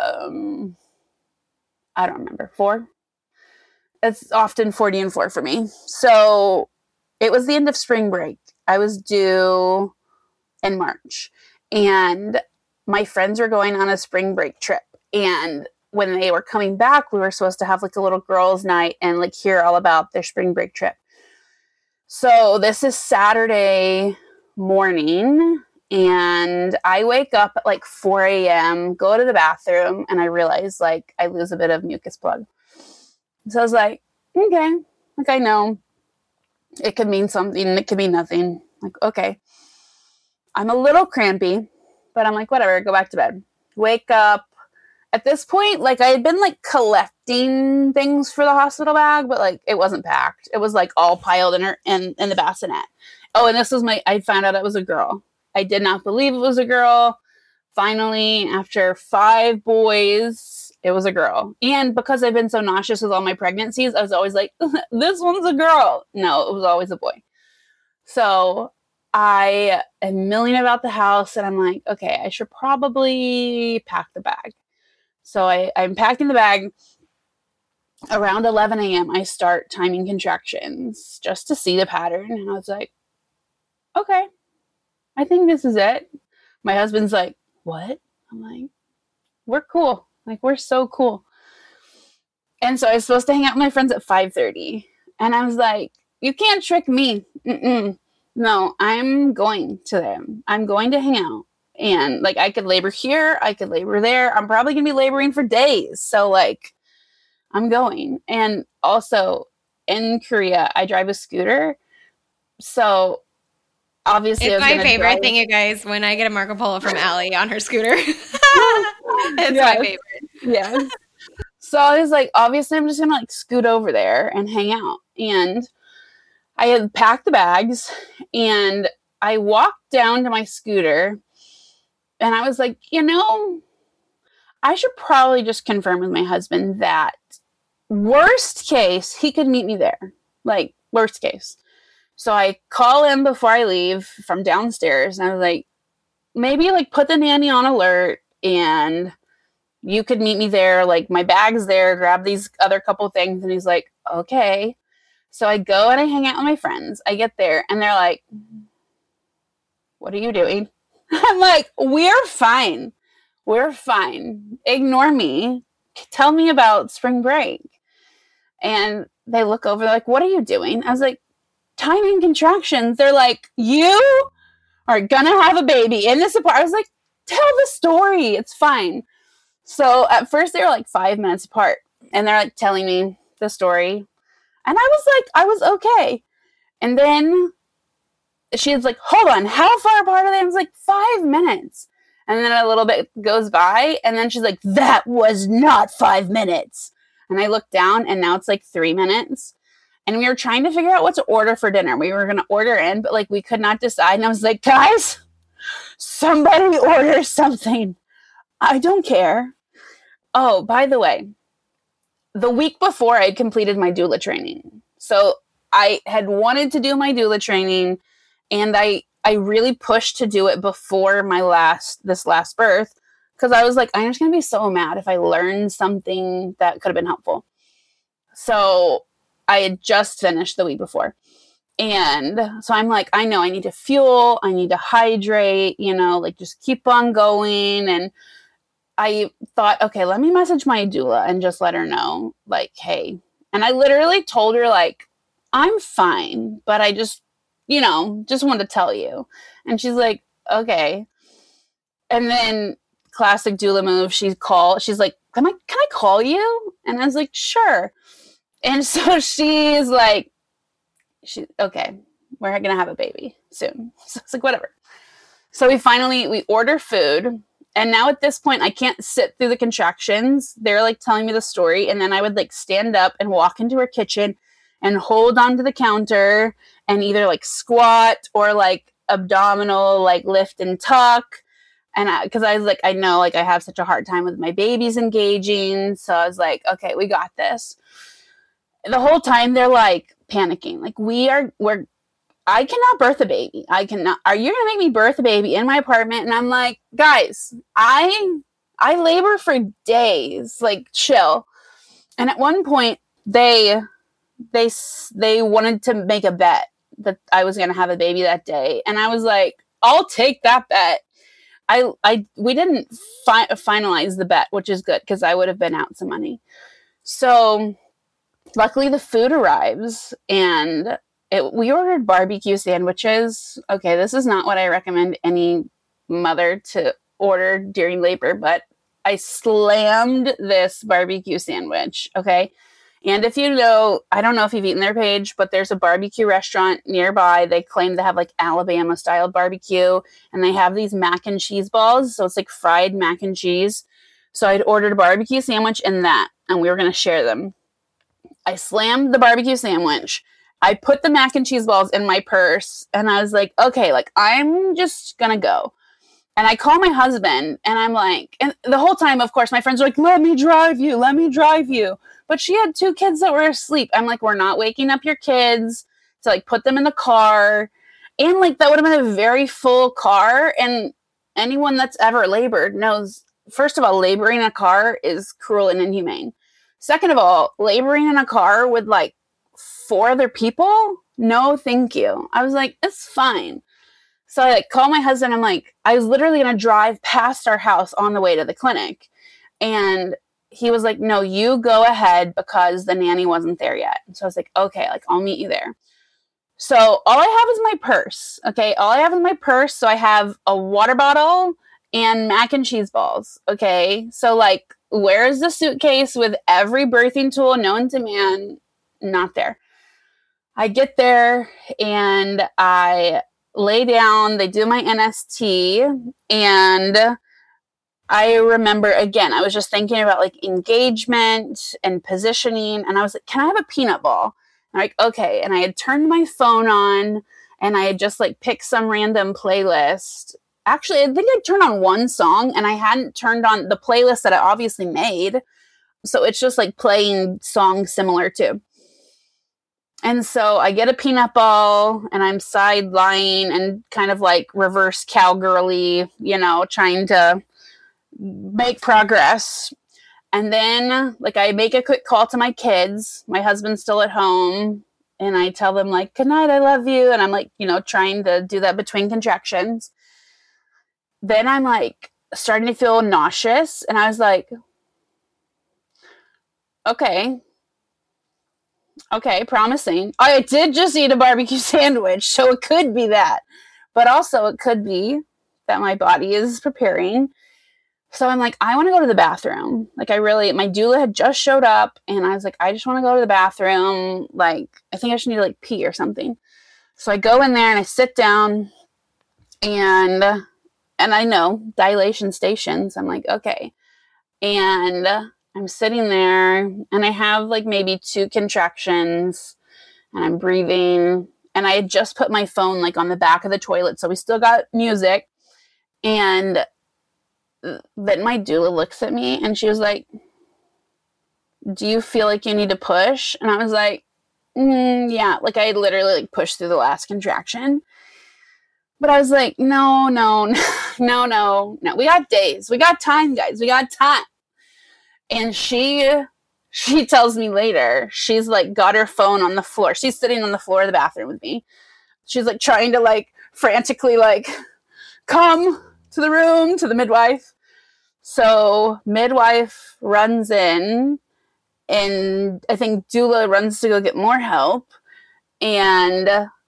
I don't remember, 4. It's often 40 and 4 for me. So it was the end of spring break. I was due in March, and my friends were going on a spring break trip. And when they were coming back, we were supposed to have like a little girls' night and like hear all about their spring break trip. So this is Saturday morning, and I wake up at like 4 a.m., go to the bathroom, and I realize like I lose a bit of mucus plug. So I was like, okay, like I know it could mean something, it could mean nothing. Like, okay. I'm a little crampy, but I'm like, whatever, go back to bed. Wake up. At this point, like I had been like collecting things for the hospital bag, but like it wasn't packed. It was like all piled in the bassinet. Oh, and this was I found out it was a girl. I did not believe it was a girl. Finally, after 5 boys, it was a girl. And because I've been so nauseous with all my pregnancies, I was always like, this one's a girl. No, it was always a boy. So I am milling about the house, and I'm like, okay, I should probably pack the bag. So I'm packing the bag. Around 11 a.m., I start timing contractions just to see the pattern. And I was like, okay, I think this is it. My husband's like, what? I'm like, we're cool. Like, we're so cool. And so I was supposed to hang out with my friends at 5:30. And I was like, you can't trick me. No, I'm going to them. I'm going to hang out. And like, I could labor here. I could labor there. I'm probably going to be laboring for days. So like, I'm going. And also in Korea, I drive a scooter. So obviously
it's my favorite thing, you guys, when I get a Marco Polo from Allie on her scooter. It's my favorite.
Yes. So I was like, obviously I'm just going to like scoot over there and hang out. And I had packed the bags, and I walked down to my scooter, and I was like, I should probably just confirm with my husband that worst case, he could meet me there. Like, worst case. So I call him before I leave from downstairs, and I was like, maybe like put the nanny on alert, and you could meet me there. Like, my bag's there, grab these other couple things. And he's like, okay. So I go and I hang out with my friends. I get there, and they're like, what are you doing? I'm like, we're fine. We're fine. Ignore me. Tell me about spring break. And they look over, they're like, what are you doing? I was like, timing contractions. They're like, you are gonna have a baby in this apartment. I was like, tell the story. It's fine. So at first they were like 5 minutes apart, and they're like telling me the story. And I was like, I was okay. And then she was like, hold on, how far apart are they? I was like, 5 minutes. And then a little bit goes by, and then she's like, that was not 5 minutes. And I looked down, and now it's like 3 minutes. And we were trying to figure out what to order for dinner. We were going to order in, but like we could not decide. And I was like, guys, somebody order something. I don't care. Oh, by the way, the week before I had completed my doula training. So I had wanted to do my doula training, and I really pushed to do it before this last birth, because I was like, I'm just going to be so mad if I learned something that could have been helpful. So I had just finished the week before. And so I'm like, I know I need to fuel, I need to hydrate, like just keep on going. And I thought, okay, let me message my doula and just let her know, like, hey. And I literally told her, like, I'm fine, but I just wanted to tell you. And she's like, okay. And then classic doula move, she's like, can I call you? And I was like, sure. And so she's like, okay, we're going to have a baby soon. So it's like, whatever. So we order food. And now at this point, I can't sit through the contractions. They're like telling me the story. And then I would like stand up and walk into her kitchen and hold onto the counter and either like squat or like abdominal, like lift and tuck. And because I was like, I know like I have such a hard time with my babies engaging. So I was like, okay, we got this. The whole time they're like panicking. Like I cannot birth a baby. I cannot. Are you going to make me birth a baby in my apartment? And I'm like, guys, I labor for days, like chill. And at one point they wanted to make a bet that I was going to have a baby that day. And I was like, I'll take that bet. We didn't finalize the bet, which is good because I would have been out some money. So luckily the food arrives and we ordered barbecue sandwiches. Okay, this is not what I recommend any mother to order during labor, but I slammed this barbecue sandwich, okay? And if you know, I don't know if you've eaten their page, but there's a barbecue restaurant nearby. They claim to have like Alabama-style barbecue, and they have these mac and cheese balls, so it's like fried mac and cheese. So I'd ordered a barbecue sandwich and that, and we were going to share them. I slammed the barbecue sandwich. I put the mac and cheese balls in my purse and I was like, okay, like I'm just gonna go. And I call my husband and I'm like, and the whole time, of course, my friends are like, let me drive you. But she had 2 kids that were asleep. I'm like, we're not waking up your kids to like put them in the car. And like, that would have been a very full car. And anyone that's ever labored knows, first of all, laboring in a car is cruel and inhumane. Second of all, laboring in a car with like 4 other people? No, thank you. I was like, it's fine. So I like call my husband. I'm like, I was literally going to drive past our house on the way to the clinic. And he was like, no, you go ahead because the nanny wasn't there yet. So I was like, okay, like I'll meet you there. So all I have is my purse. Okay. All I have is my purse. So I have a water bottle and mac and cheese balls. Okay. So like, where's the suitcase with every birthing tool known to man? Not there. I get there and I lay down, they do my NST, and I remember, again, I was just thinking about like engagement and positioning, and I was like, can I have a peanut ball? And I'm like, okay. And I had turned my phone on and I had just like picked some random playlist. Actually, I think I turned on one song and I hadn't turned on the playlist that I obviously made. So it's just like playing songs similar to. And so I get a peanut ball and I'm side lying and kind of like reverse cowgirly, you know, trying to make progress. And then like I make a quick call to my kids. My husband's still at home and I tell them like, good night, I love you. And I'm like, you know, trying to do that between contractions. Then I'm like starting to feel nauseous. And I was like, okay, promising. I did just eat a barbecue sandwich, so it could be that. But also it could be that my body is preparing. So I'm like, I want to go to the bathroom. Like my doula had just showed up and I was like, I just want to go to the bathroom. Like, I think I should need to like pee or something. So I go in there and I sit down and I know dilation stations. I'm like, okay. And I'm sitting there and I have like maybe 2 contractions and I'm breathing and I had just put my phone like on the back of the toilet. So we still got music. And then my doula looks at me and she was like, do you feel like you need to push? And I was like, yeah, like I literally like pushed through the last contraction. But I was like, no. We got days. We got time, guys. We got time. And she tells me later, she's like got her phone on the floor. She's sitting on the floor of the bathroom with me. She's like trying to like frantically like come to the room, to the midwife. So midwife runs in and I think doula runs to go get more help. And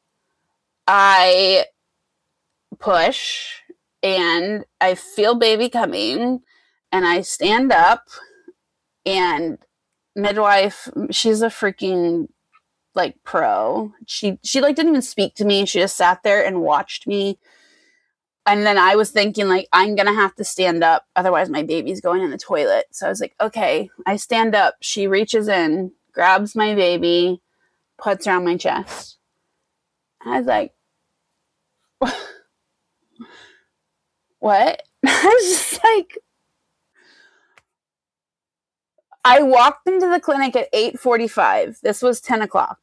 I push and I feel baby coming and I stand up. And midwife, she's a freaking like pro. She like didn't even speak to me. She just sat there and watched me. And then I was thinking, like, I'm going to have to stand up. Otherwise, my baby's going in the toilet. So I was like, okay, I stand up. She reaches in, grabs my baby, puts her on my chest. I was like, what? I was just like, I walked into the clinic at 8:45. This was 10 o'clock.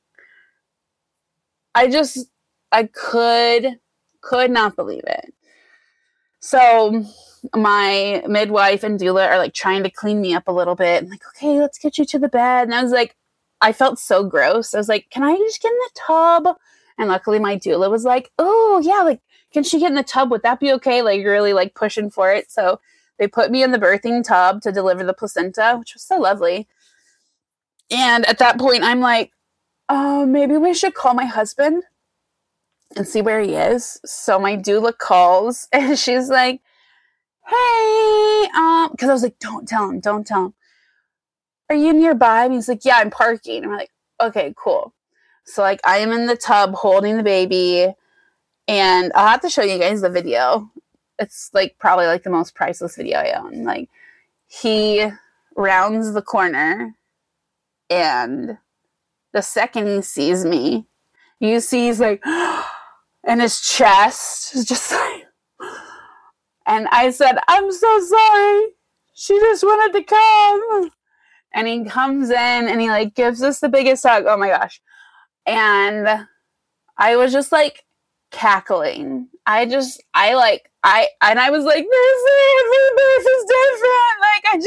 I could not believe it. So my midwife and doula are like trying to clean me up a little bit. I'm like, okay, let's get you to the bed. And I was like, I felt so gross. I was like, can I just get in the tub? And luckily my doula was like, oh yeah, like, can she get in the tub? Would that be okay? Like really like pushing for it. So they put me in the birthing tub to deliver the placenta, which was so lovely. And at that point I'm like, oh, maybe we should call my husband and see where he is. So my doula calls and she's like, hey, because I was like, don't tell him. Are you nearby? And he's like, yeah, I'm parking. And I'm like, okay, cool. So like I am in the tub holding the baby, and I'll have to show you guys the video. It's like probably like the most priceless video I own. Like he rounds the corner, and the second he sees me, you see he's like, and his chest is just like, and I said, I'm so sorry. She just wanted to come. And he comes in and he like gives us the biggest hug. Oh my gosh. And I was just like cackling. I was like, this is different.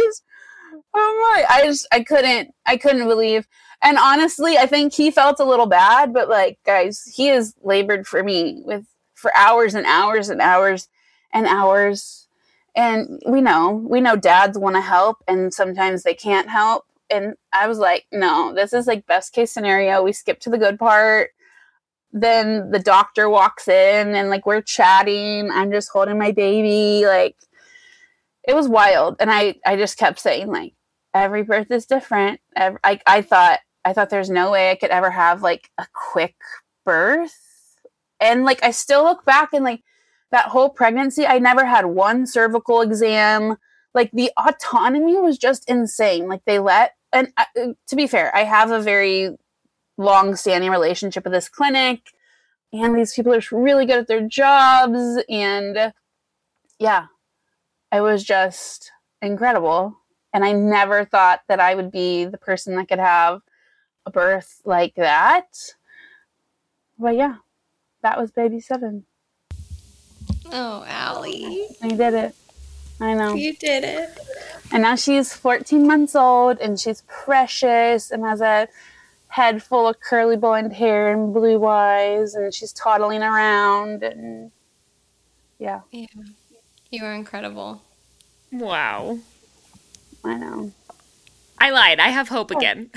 I couldn't believe. And honestly, I think he felt a little bad, but like, guys, he has labored for me for hours and hours and hours and hours. And we know dads want to help and sometimes they can't help. And I was like, no, this is like best case scenario. We skip to the good part. Then the doctor walks in and like we're chatting. I'm just holding my baby. Like it was wild. And I just kept saying like every birth is different. I thought there's no way I could ever have like a quick birth. And like I still look back and like that whole pregnancy, I never had one cervical exam. Like the autonomy was just insane. Like to be fair, I have a very long-standing relationship with this clinic, and these people are really good at their jobs. And yeah, it was just incredible. And I never thought that I would be the person that could have a birth like that. But yeah, that was baby 7.
Oh, Allie.
I did it. I know.
You did it.
And now she's 14 months old, and she's precious and has a head full of curly blonde hair and blue eyes, and she's toddling around. And yeah.
You are incredible.
Wow.
I know.
I lied. I have hope again.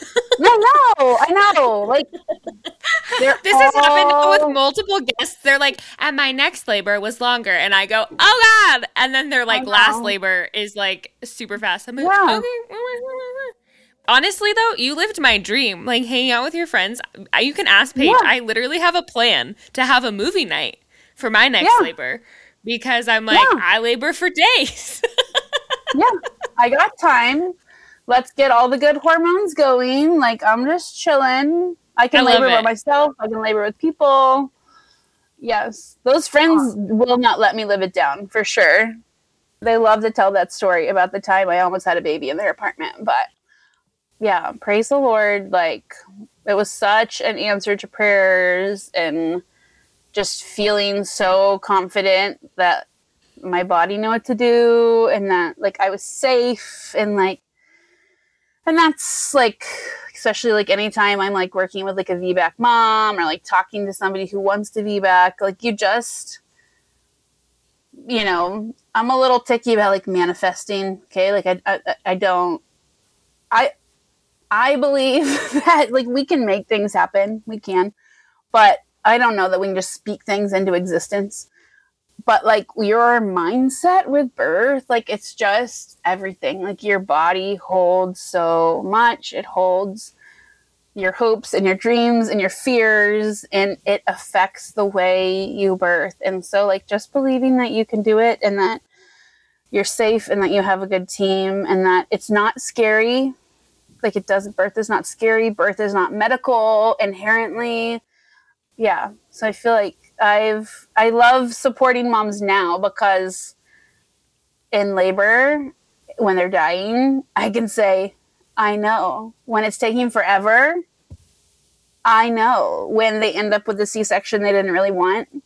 I know. Like,
this has happened with multiple guests. They're like, and my next labor was longer. And I go, oh God. And then their like last labor is like super fast. I'm like, okay. Honestly, though, you lived my dream. Like hanging out with your friends. You can ask Paige. Yeah. I literally have a plan to have a movie night for my next labor. Because I'm like, I labor for days.
Yeah. I got time. Let's get all the good hormones going. Like, I'm just chilling. I can labor by myself. I can labor with people. Yes. Those friends will not let me live it down, for sure. They love to tell that story about the time I almost had a baby in their apartment. But, yeah, praise the Lord. Like, it was such an answer to prayers and just feeling so confident that my body knew what to do and that, like, I was safe and, like, and that's, like, especially, like, anytime I'm, like, working with, like, a VBAC mom or, like, talking to somebody who wants to VBAC, like, you just, you know, I'm a little ticky about, like, manifesting, okay? Like, I believe that, like, we can make things happen. We can. But I don't know that we can just speak things into existence. But, like, your mindset with birth, like, it's just everything. Like, your body holds so much. It holds your hopes and your dreams and your fears, and it affects the way you birth. And so like just believing that you can do it and that you're safe and that you have a good team and that it's not scary. Like birth is not scary. Birth is not medical inherently. Yeah. So I feel like I love supporting moms now because in labor, when they're dying, I can say, I know. When it's taking forever, I know. When they end up with a C-section they didn't really want,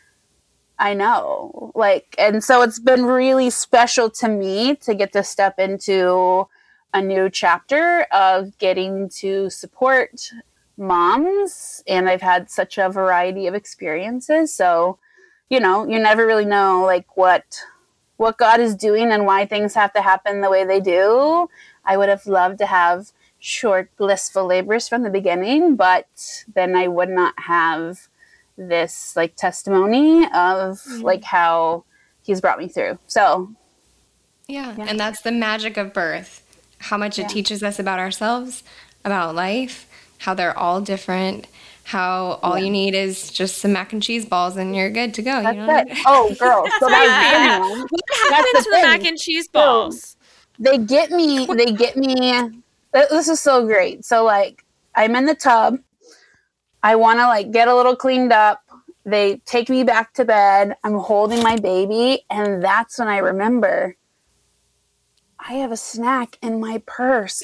I know. Like, and so it's been really special to me to get to step into a new chapter of getting to support moms. And I've had such a variety of experiences. So, you know, you never really know like what God is doing and why things have to happen the way they do. I would have loved to have short, blissful labors from the beginning, but then I would not have this like testimony of like how he's brought me through. So
yeah. And that's the magic of birth, how much it teaches us about ourselves, about life, how they're all different, how all you need is just some mac and cheese balls and you're good to go.
That's
you know
it. Oh, girl. So
What happened to the mac and cheese balls?
So they get me. This is so great. So like I'm in the tub. I want to like get a little cleaned up. They take me back to bed. I'm holding my baby. And that's when I remember I have a snack in my purse.
Hey!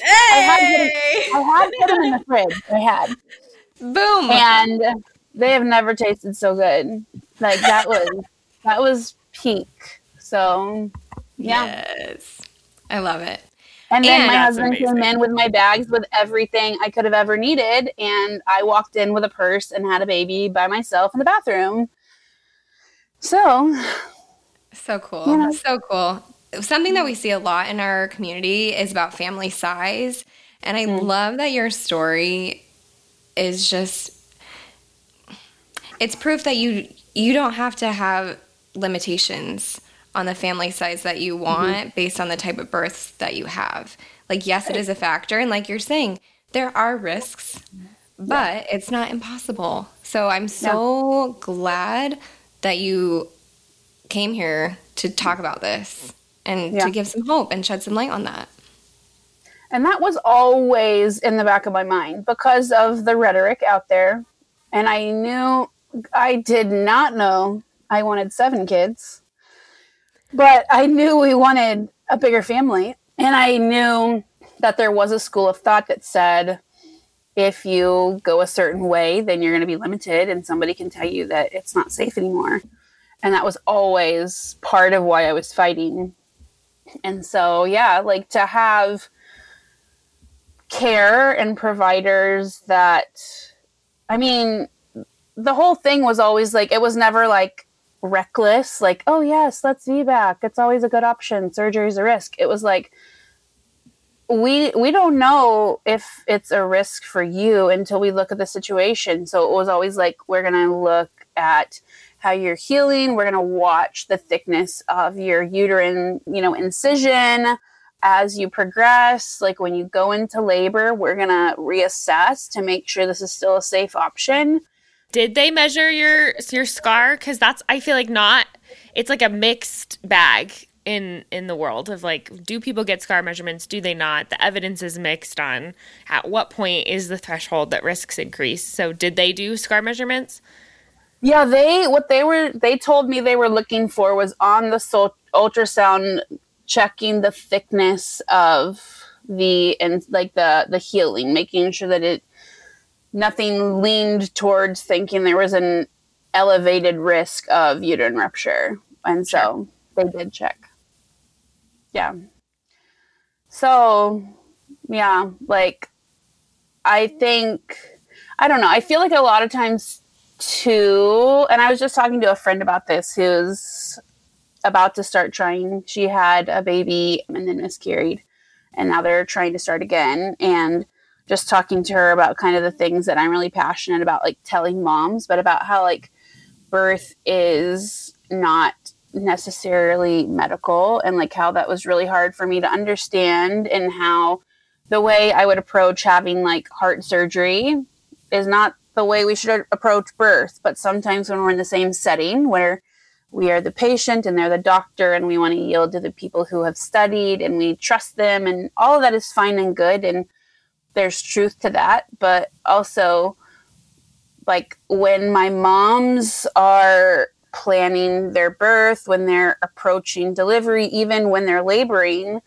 I had put them in the fridge. I had.
Boom.
And they have never tasted so good. Like that was peak. So yeah.
Yes. I love it.
And then my
that's
husband came in with my bags with everything I could have ever needed. And I walked in with a purse and had a baby by myself in the bathroom. So
cool.
Yeah.
So cool. Something that we see a lot in our community is about family size. And I love that your story is just, it's proof that you don't have to have limitations on the family size that you want based on the type of births that you have. Like, yes, it is a factor. And like you're saying, there are risks, but it's not impossible. So I'm so glad that you came here to talk about this and to give some hope and shed some light on that.
And that was always in the back of my mind because of the rhetoric out there. And I did not know I wanted 7 kids, but I knew we wanted a bigger family. And I knew that there was a school of thought that said, if you go a certain way, then you're going to be limited and somebody can tell you that it's not safe anymore. And that was always part of why I was fighting. And so, yeah, like to have care and providers that, I mean, the whole thing was always like, it was never like reckless, like, oh yes, let's VBAC. It's always a good option. Surgery is a risk. It was like, we don't know if it's a risk for you until we look at the situation. So it was always like, we're going to look at how you're healing. We're going to watch the thickness of your uterine, incision as you progress. Like when you go into labor, we're going to reassess to make sure this is still a safe option.
Did they measure your scar? Because I feel like not. It's like a mixed bag in the world of like, do people get scar measurements? Do they not? The evidence is mixed on at what point is the threshold that risks increase. So did they do scar measurements?
Yeah, they told me they were looking for was on the ultrasound, checking the thickness of the healing, making sure that nothing leaned towards thinking there was an elevated risk of uterine rupture. And so they did check. Yeah. So, yeah, like, I don't know. I feel like a lot of times too, and I was just talking to a friend about this who's about to start trying. She had a baby and then miscarried, and now they're trying to start again. And just talking to her about kind of the things that I'm really passionate about, like telling moms, but about how like birth is not necessarily medical, and like how that was really hard for me to understand, and how the way I would approach having like heart surgery is not the way we should approach birth. But sometimes when we're in the same setting where we are the patient and they're the doctor and we want to yield to the people who have studied and we trust them, and all of that is fine and good. And there's truth to that. But also, like when my moms are planning their birth, when they're approaching delivery, even when they're laboring,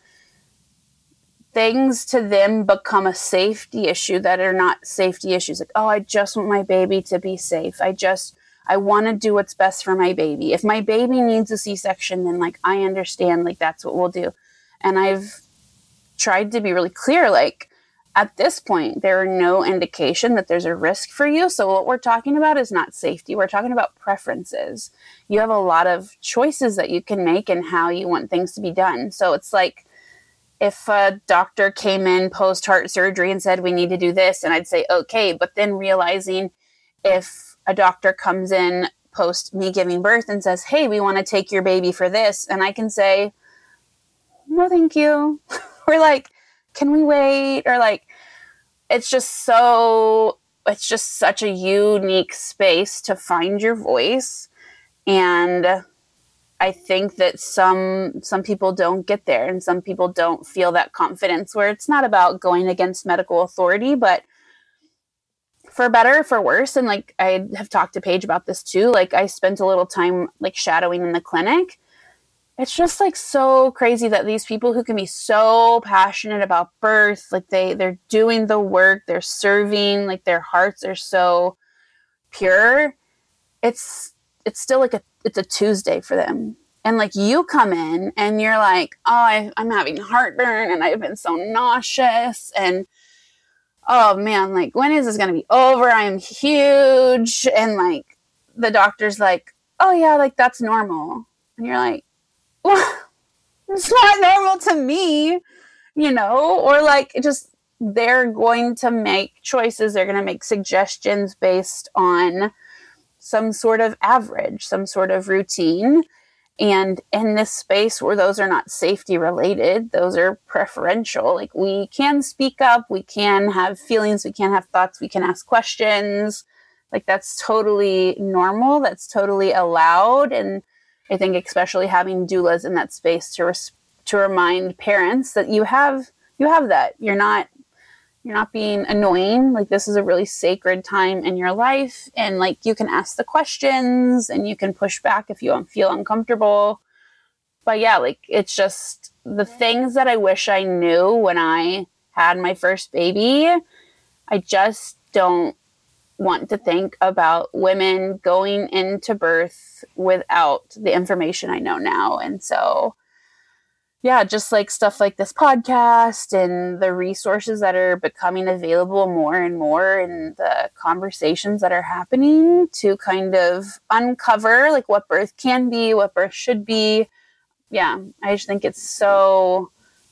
things to them become a safety issue that are not safety issues. Like, oh, I just want my baby to be safe. I want to do what's best for my baby. If my baby needs a C-section, then like, I understand, like, that's what we'll do. And I've tried to be really clear, like, at this point, there are no indication that there's a risk for you. So what we're talking about is not safety. We're talking about preferences. You have a lot of choices that you can make in how you want things to be done. So it's like, if a doctor came in post-heart surgery and said, we need to do this, and I'd say, okay, but then realizing if a doctor comes in post me giving birth and says, hey, we want to take your baby for this, and I can say, no, thank you. Or like, can we wait? Or like, it's just such a unique space to find your voice. And I think that some people don't get there, and some people don't feel that confidence, where it's not about going against medical authority, but for better or for worse. And like, I have talked to Paige about this too. Like, I spent a little time like shadowing in the clinic. It's just like so crazy that these people who can be so passionate about birth, like they're doing the work, they're serving, like their hearts are so pure. It's still like it's a Tuesday for them. And like, you come in and you're like, oh, I'm having heartburn and I've been so nauseous, and oh man, like, when is this going to be over? I am huge. And like, the doctor's like, oh yeah, like that's normal. And you're like, well, it's not normal to me, you know? Or like, just, they're going to make choices. They're going to make suggestions based on some sort of average, some sort of routine. And in this space where those are not safety related, those are preferential. Like, we can speak up, we can have feelings, we can have thoughts, we can ask questions. Like, that's totally normal. That's totally allowed. And I think especially having doulas in that space to remind parents that you have that. You're not being annoying. Like, this is a really sacred time in your life, and like, you can ask the questions and you can push back if you don't feel uncomfortable. But yeah, like, it's just the things that I wish I knew when I had my first baby. I just don't want to think about women going into birth without the information I know now. And so yeah, just like stuff like this podcast and the resources that are becoming available more and more, and the conversations that are happening to kind of uncover like what birth can be, what birth should be. Yeah, I just think it's so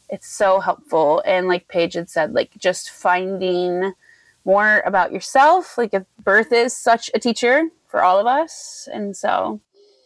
helpful. And like Paige had said, like, just finding more about yourself. Like, if birth is such a teacher for all of us. And so,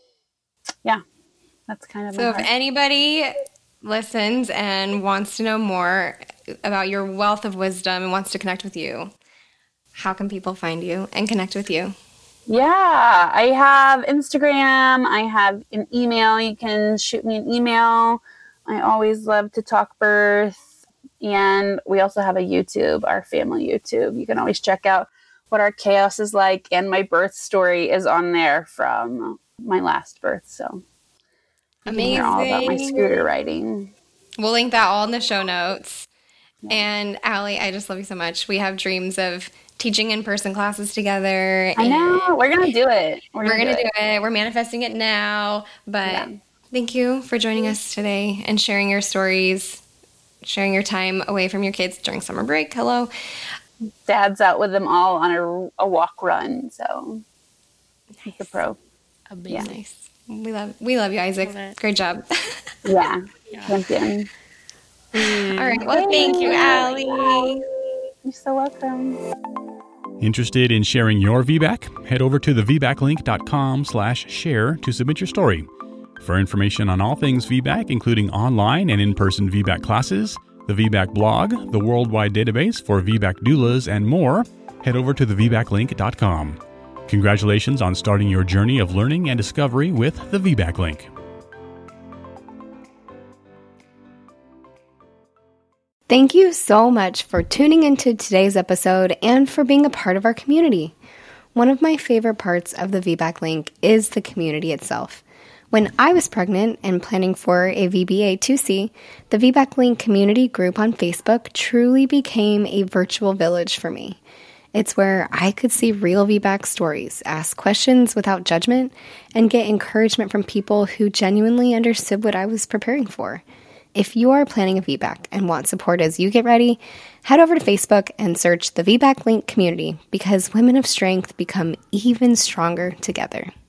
yeah, that's kind of
so if anybody listens and wants to know more about your wealth of wisdom and wants to connect with you, how can people find you and connect with you?
Yeah, I have Instagram. I have an email. You can shoot me an email. I always love to talk birth. And we also have a YouTube, our family YouTube. You can always check out what our chaos is like. And my birth story is on there from my last birth. So
amazing.
Hear all about my scooter riding.
We'll link that all in the show notes. And Allie, I just love you so much. We have dreams of teaching in-person classes together.
I know. We're going to do it.
We're going to do it. We're manifesting it now. But thank you for joining us today and sharing your stories, sharing your time away from your kids during summer break. Hello.
Dad's out with them all on a walk run. So he's a pro.
Amazing.
Yeah.
Nice. We love you, Isaac. Great job.
Yeah. Champion.
All right. Well, thank you, Allie.
You're so welcome.
Interested in sharing your VBAC? Head over to thevbaclink.com/share to submit your story. For information on all things VBAC, including online and in-person VBAC classes, the VBAC blog, the worldwide database for VBAC doulas, and more, head over to thevbaclink.com. Congratulations on starting your journey of learning and discovery with the VBAC Link.
Thank you so much for tuning into today's episode and for being a part of our community. One of my favorite parts of the VBAC Link is the community itself. When I was pregnant and planning for a VBA2C, the VBAC Link community group on Facebook truly became a virtual village for me. It's where I could see real VBAC stories, ask questions without judgment, and get encouragement from people who genuinely understood what I was preparing for. If you are planning a VBAC and want support as you get ready, head over to Facebook and search the VBAC Link community because women of strength become even stronger together.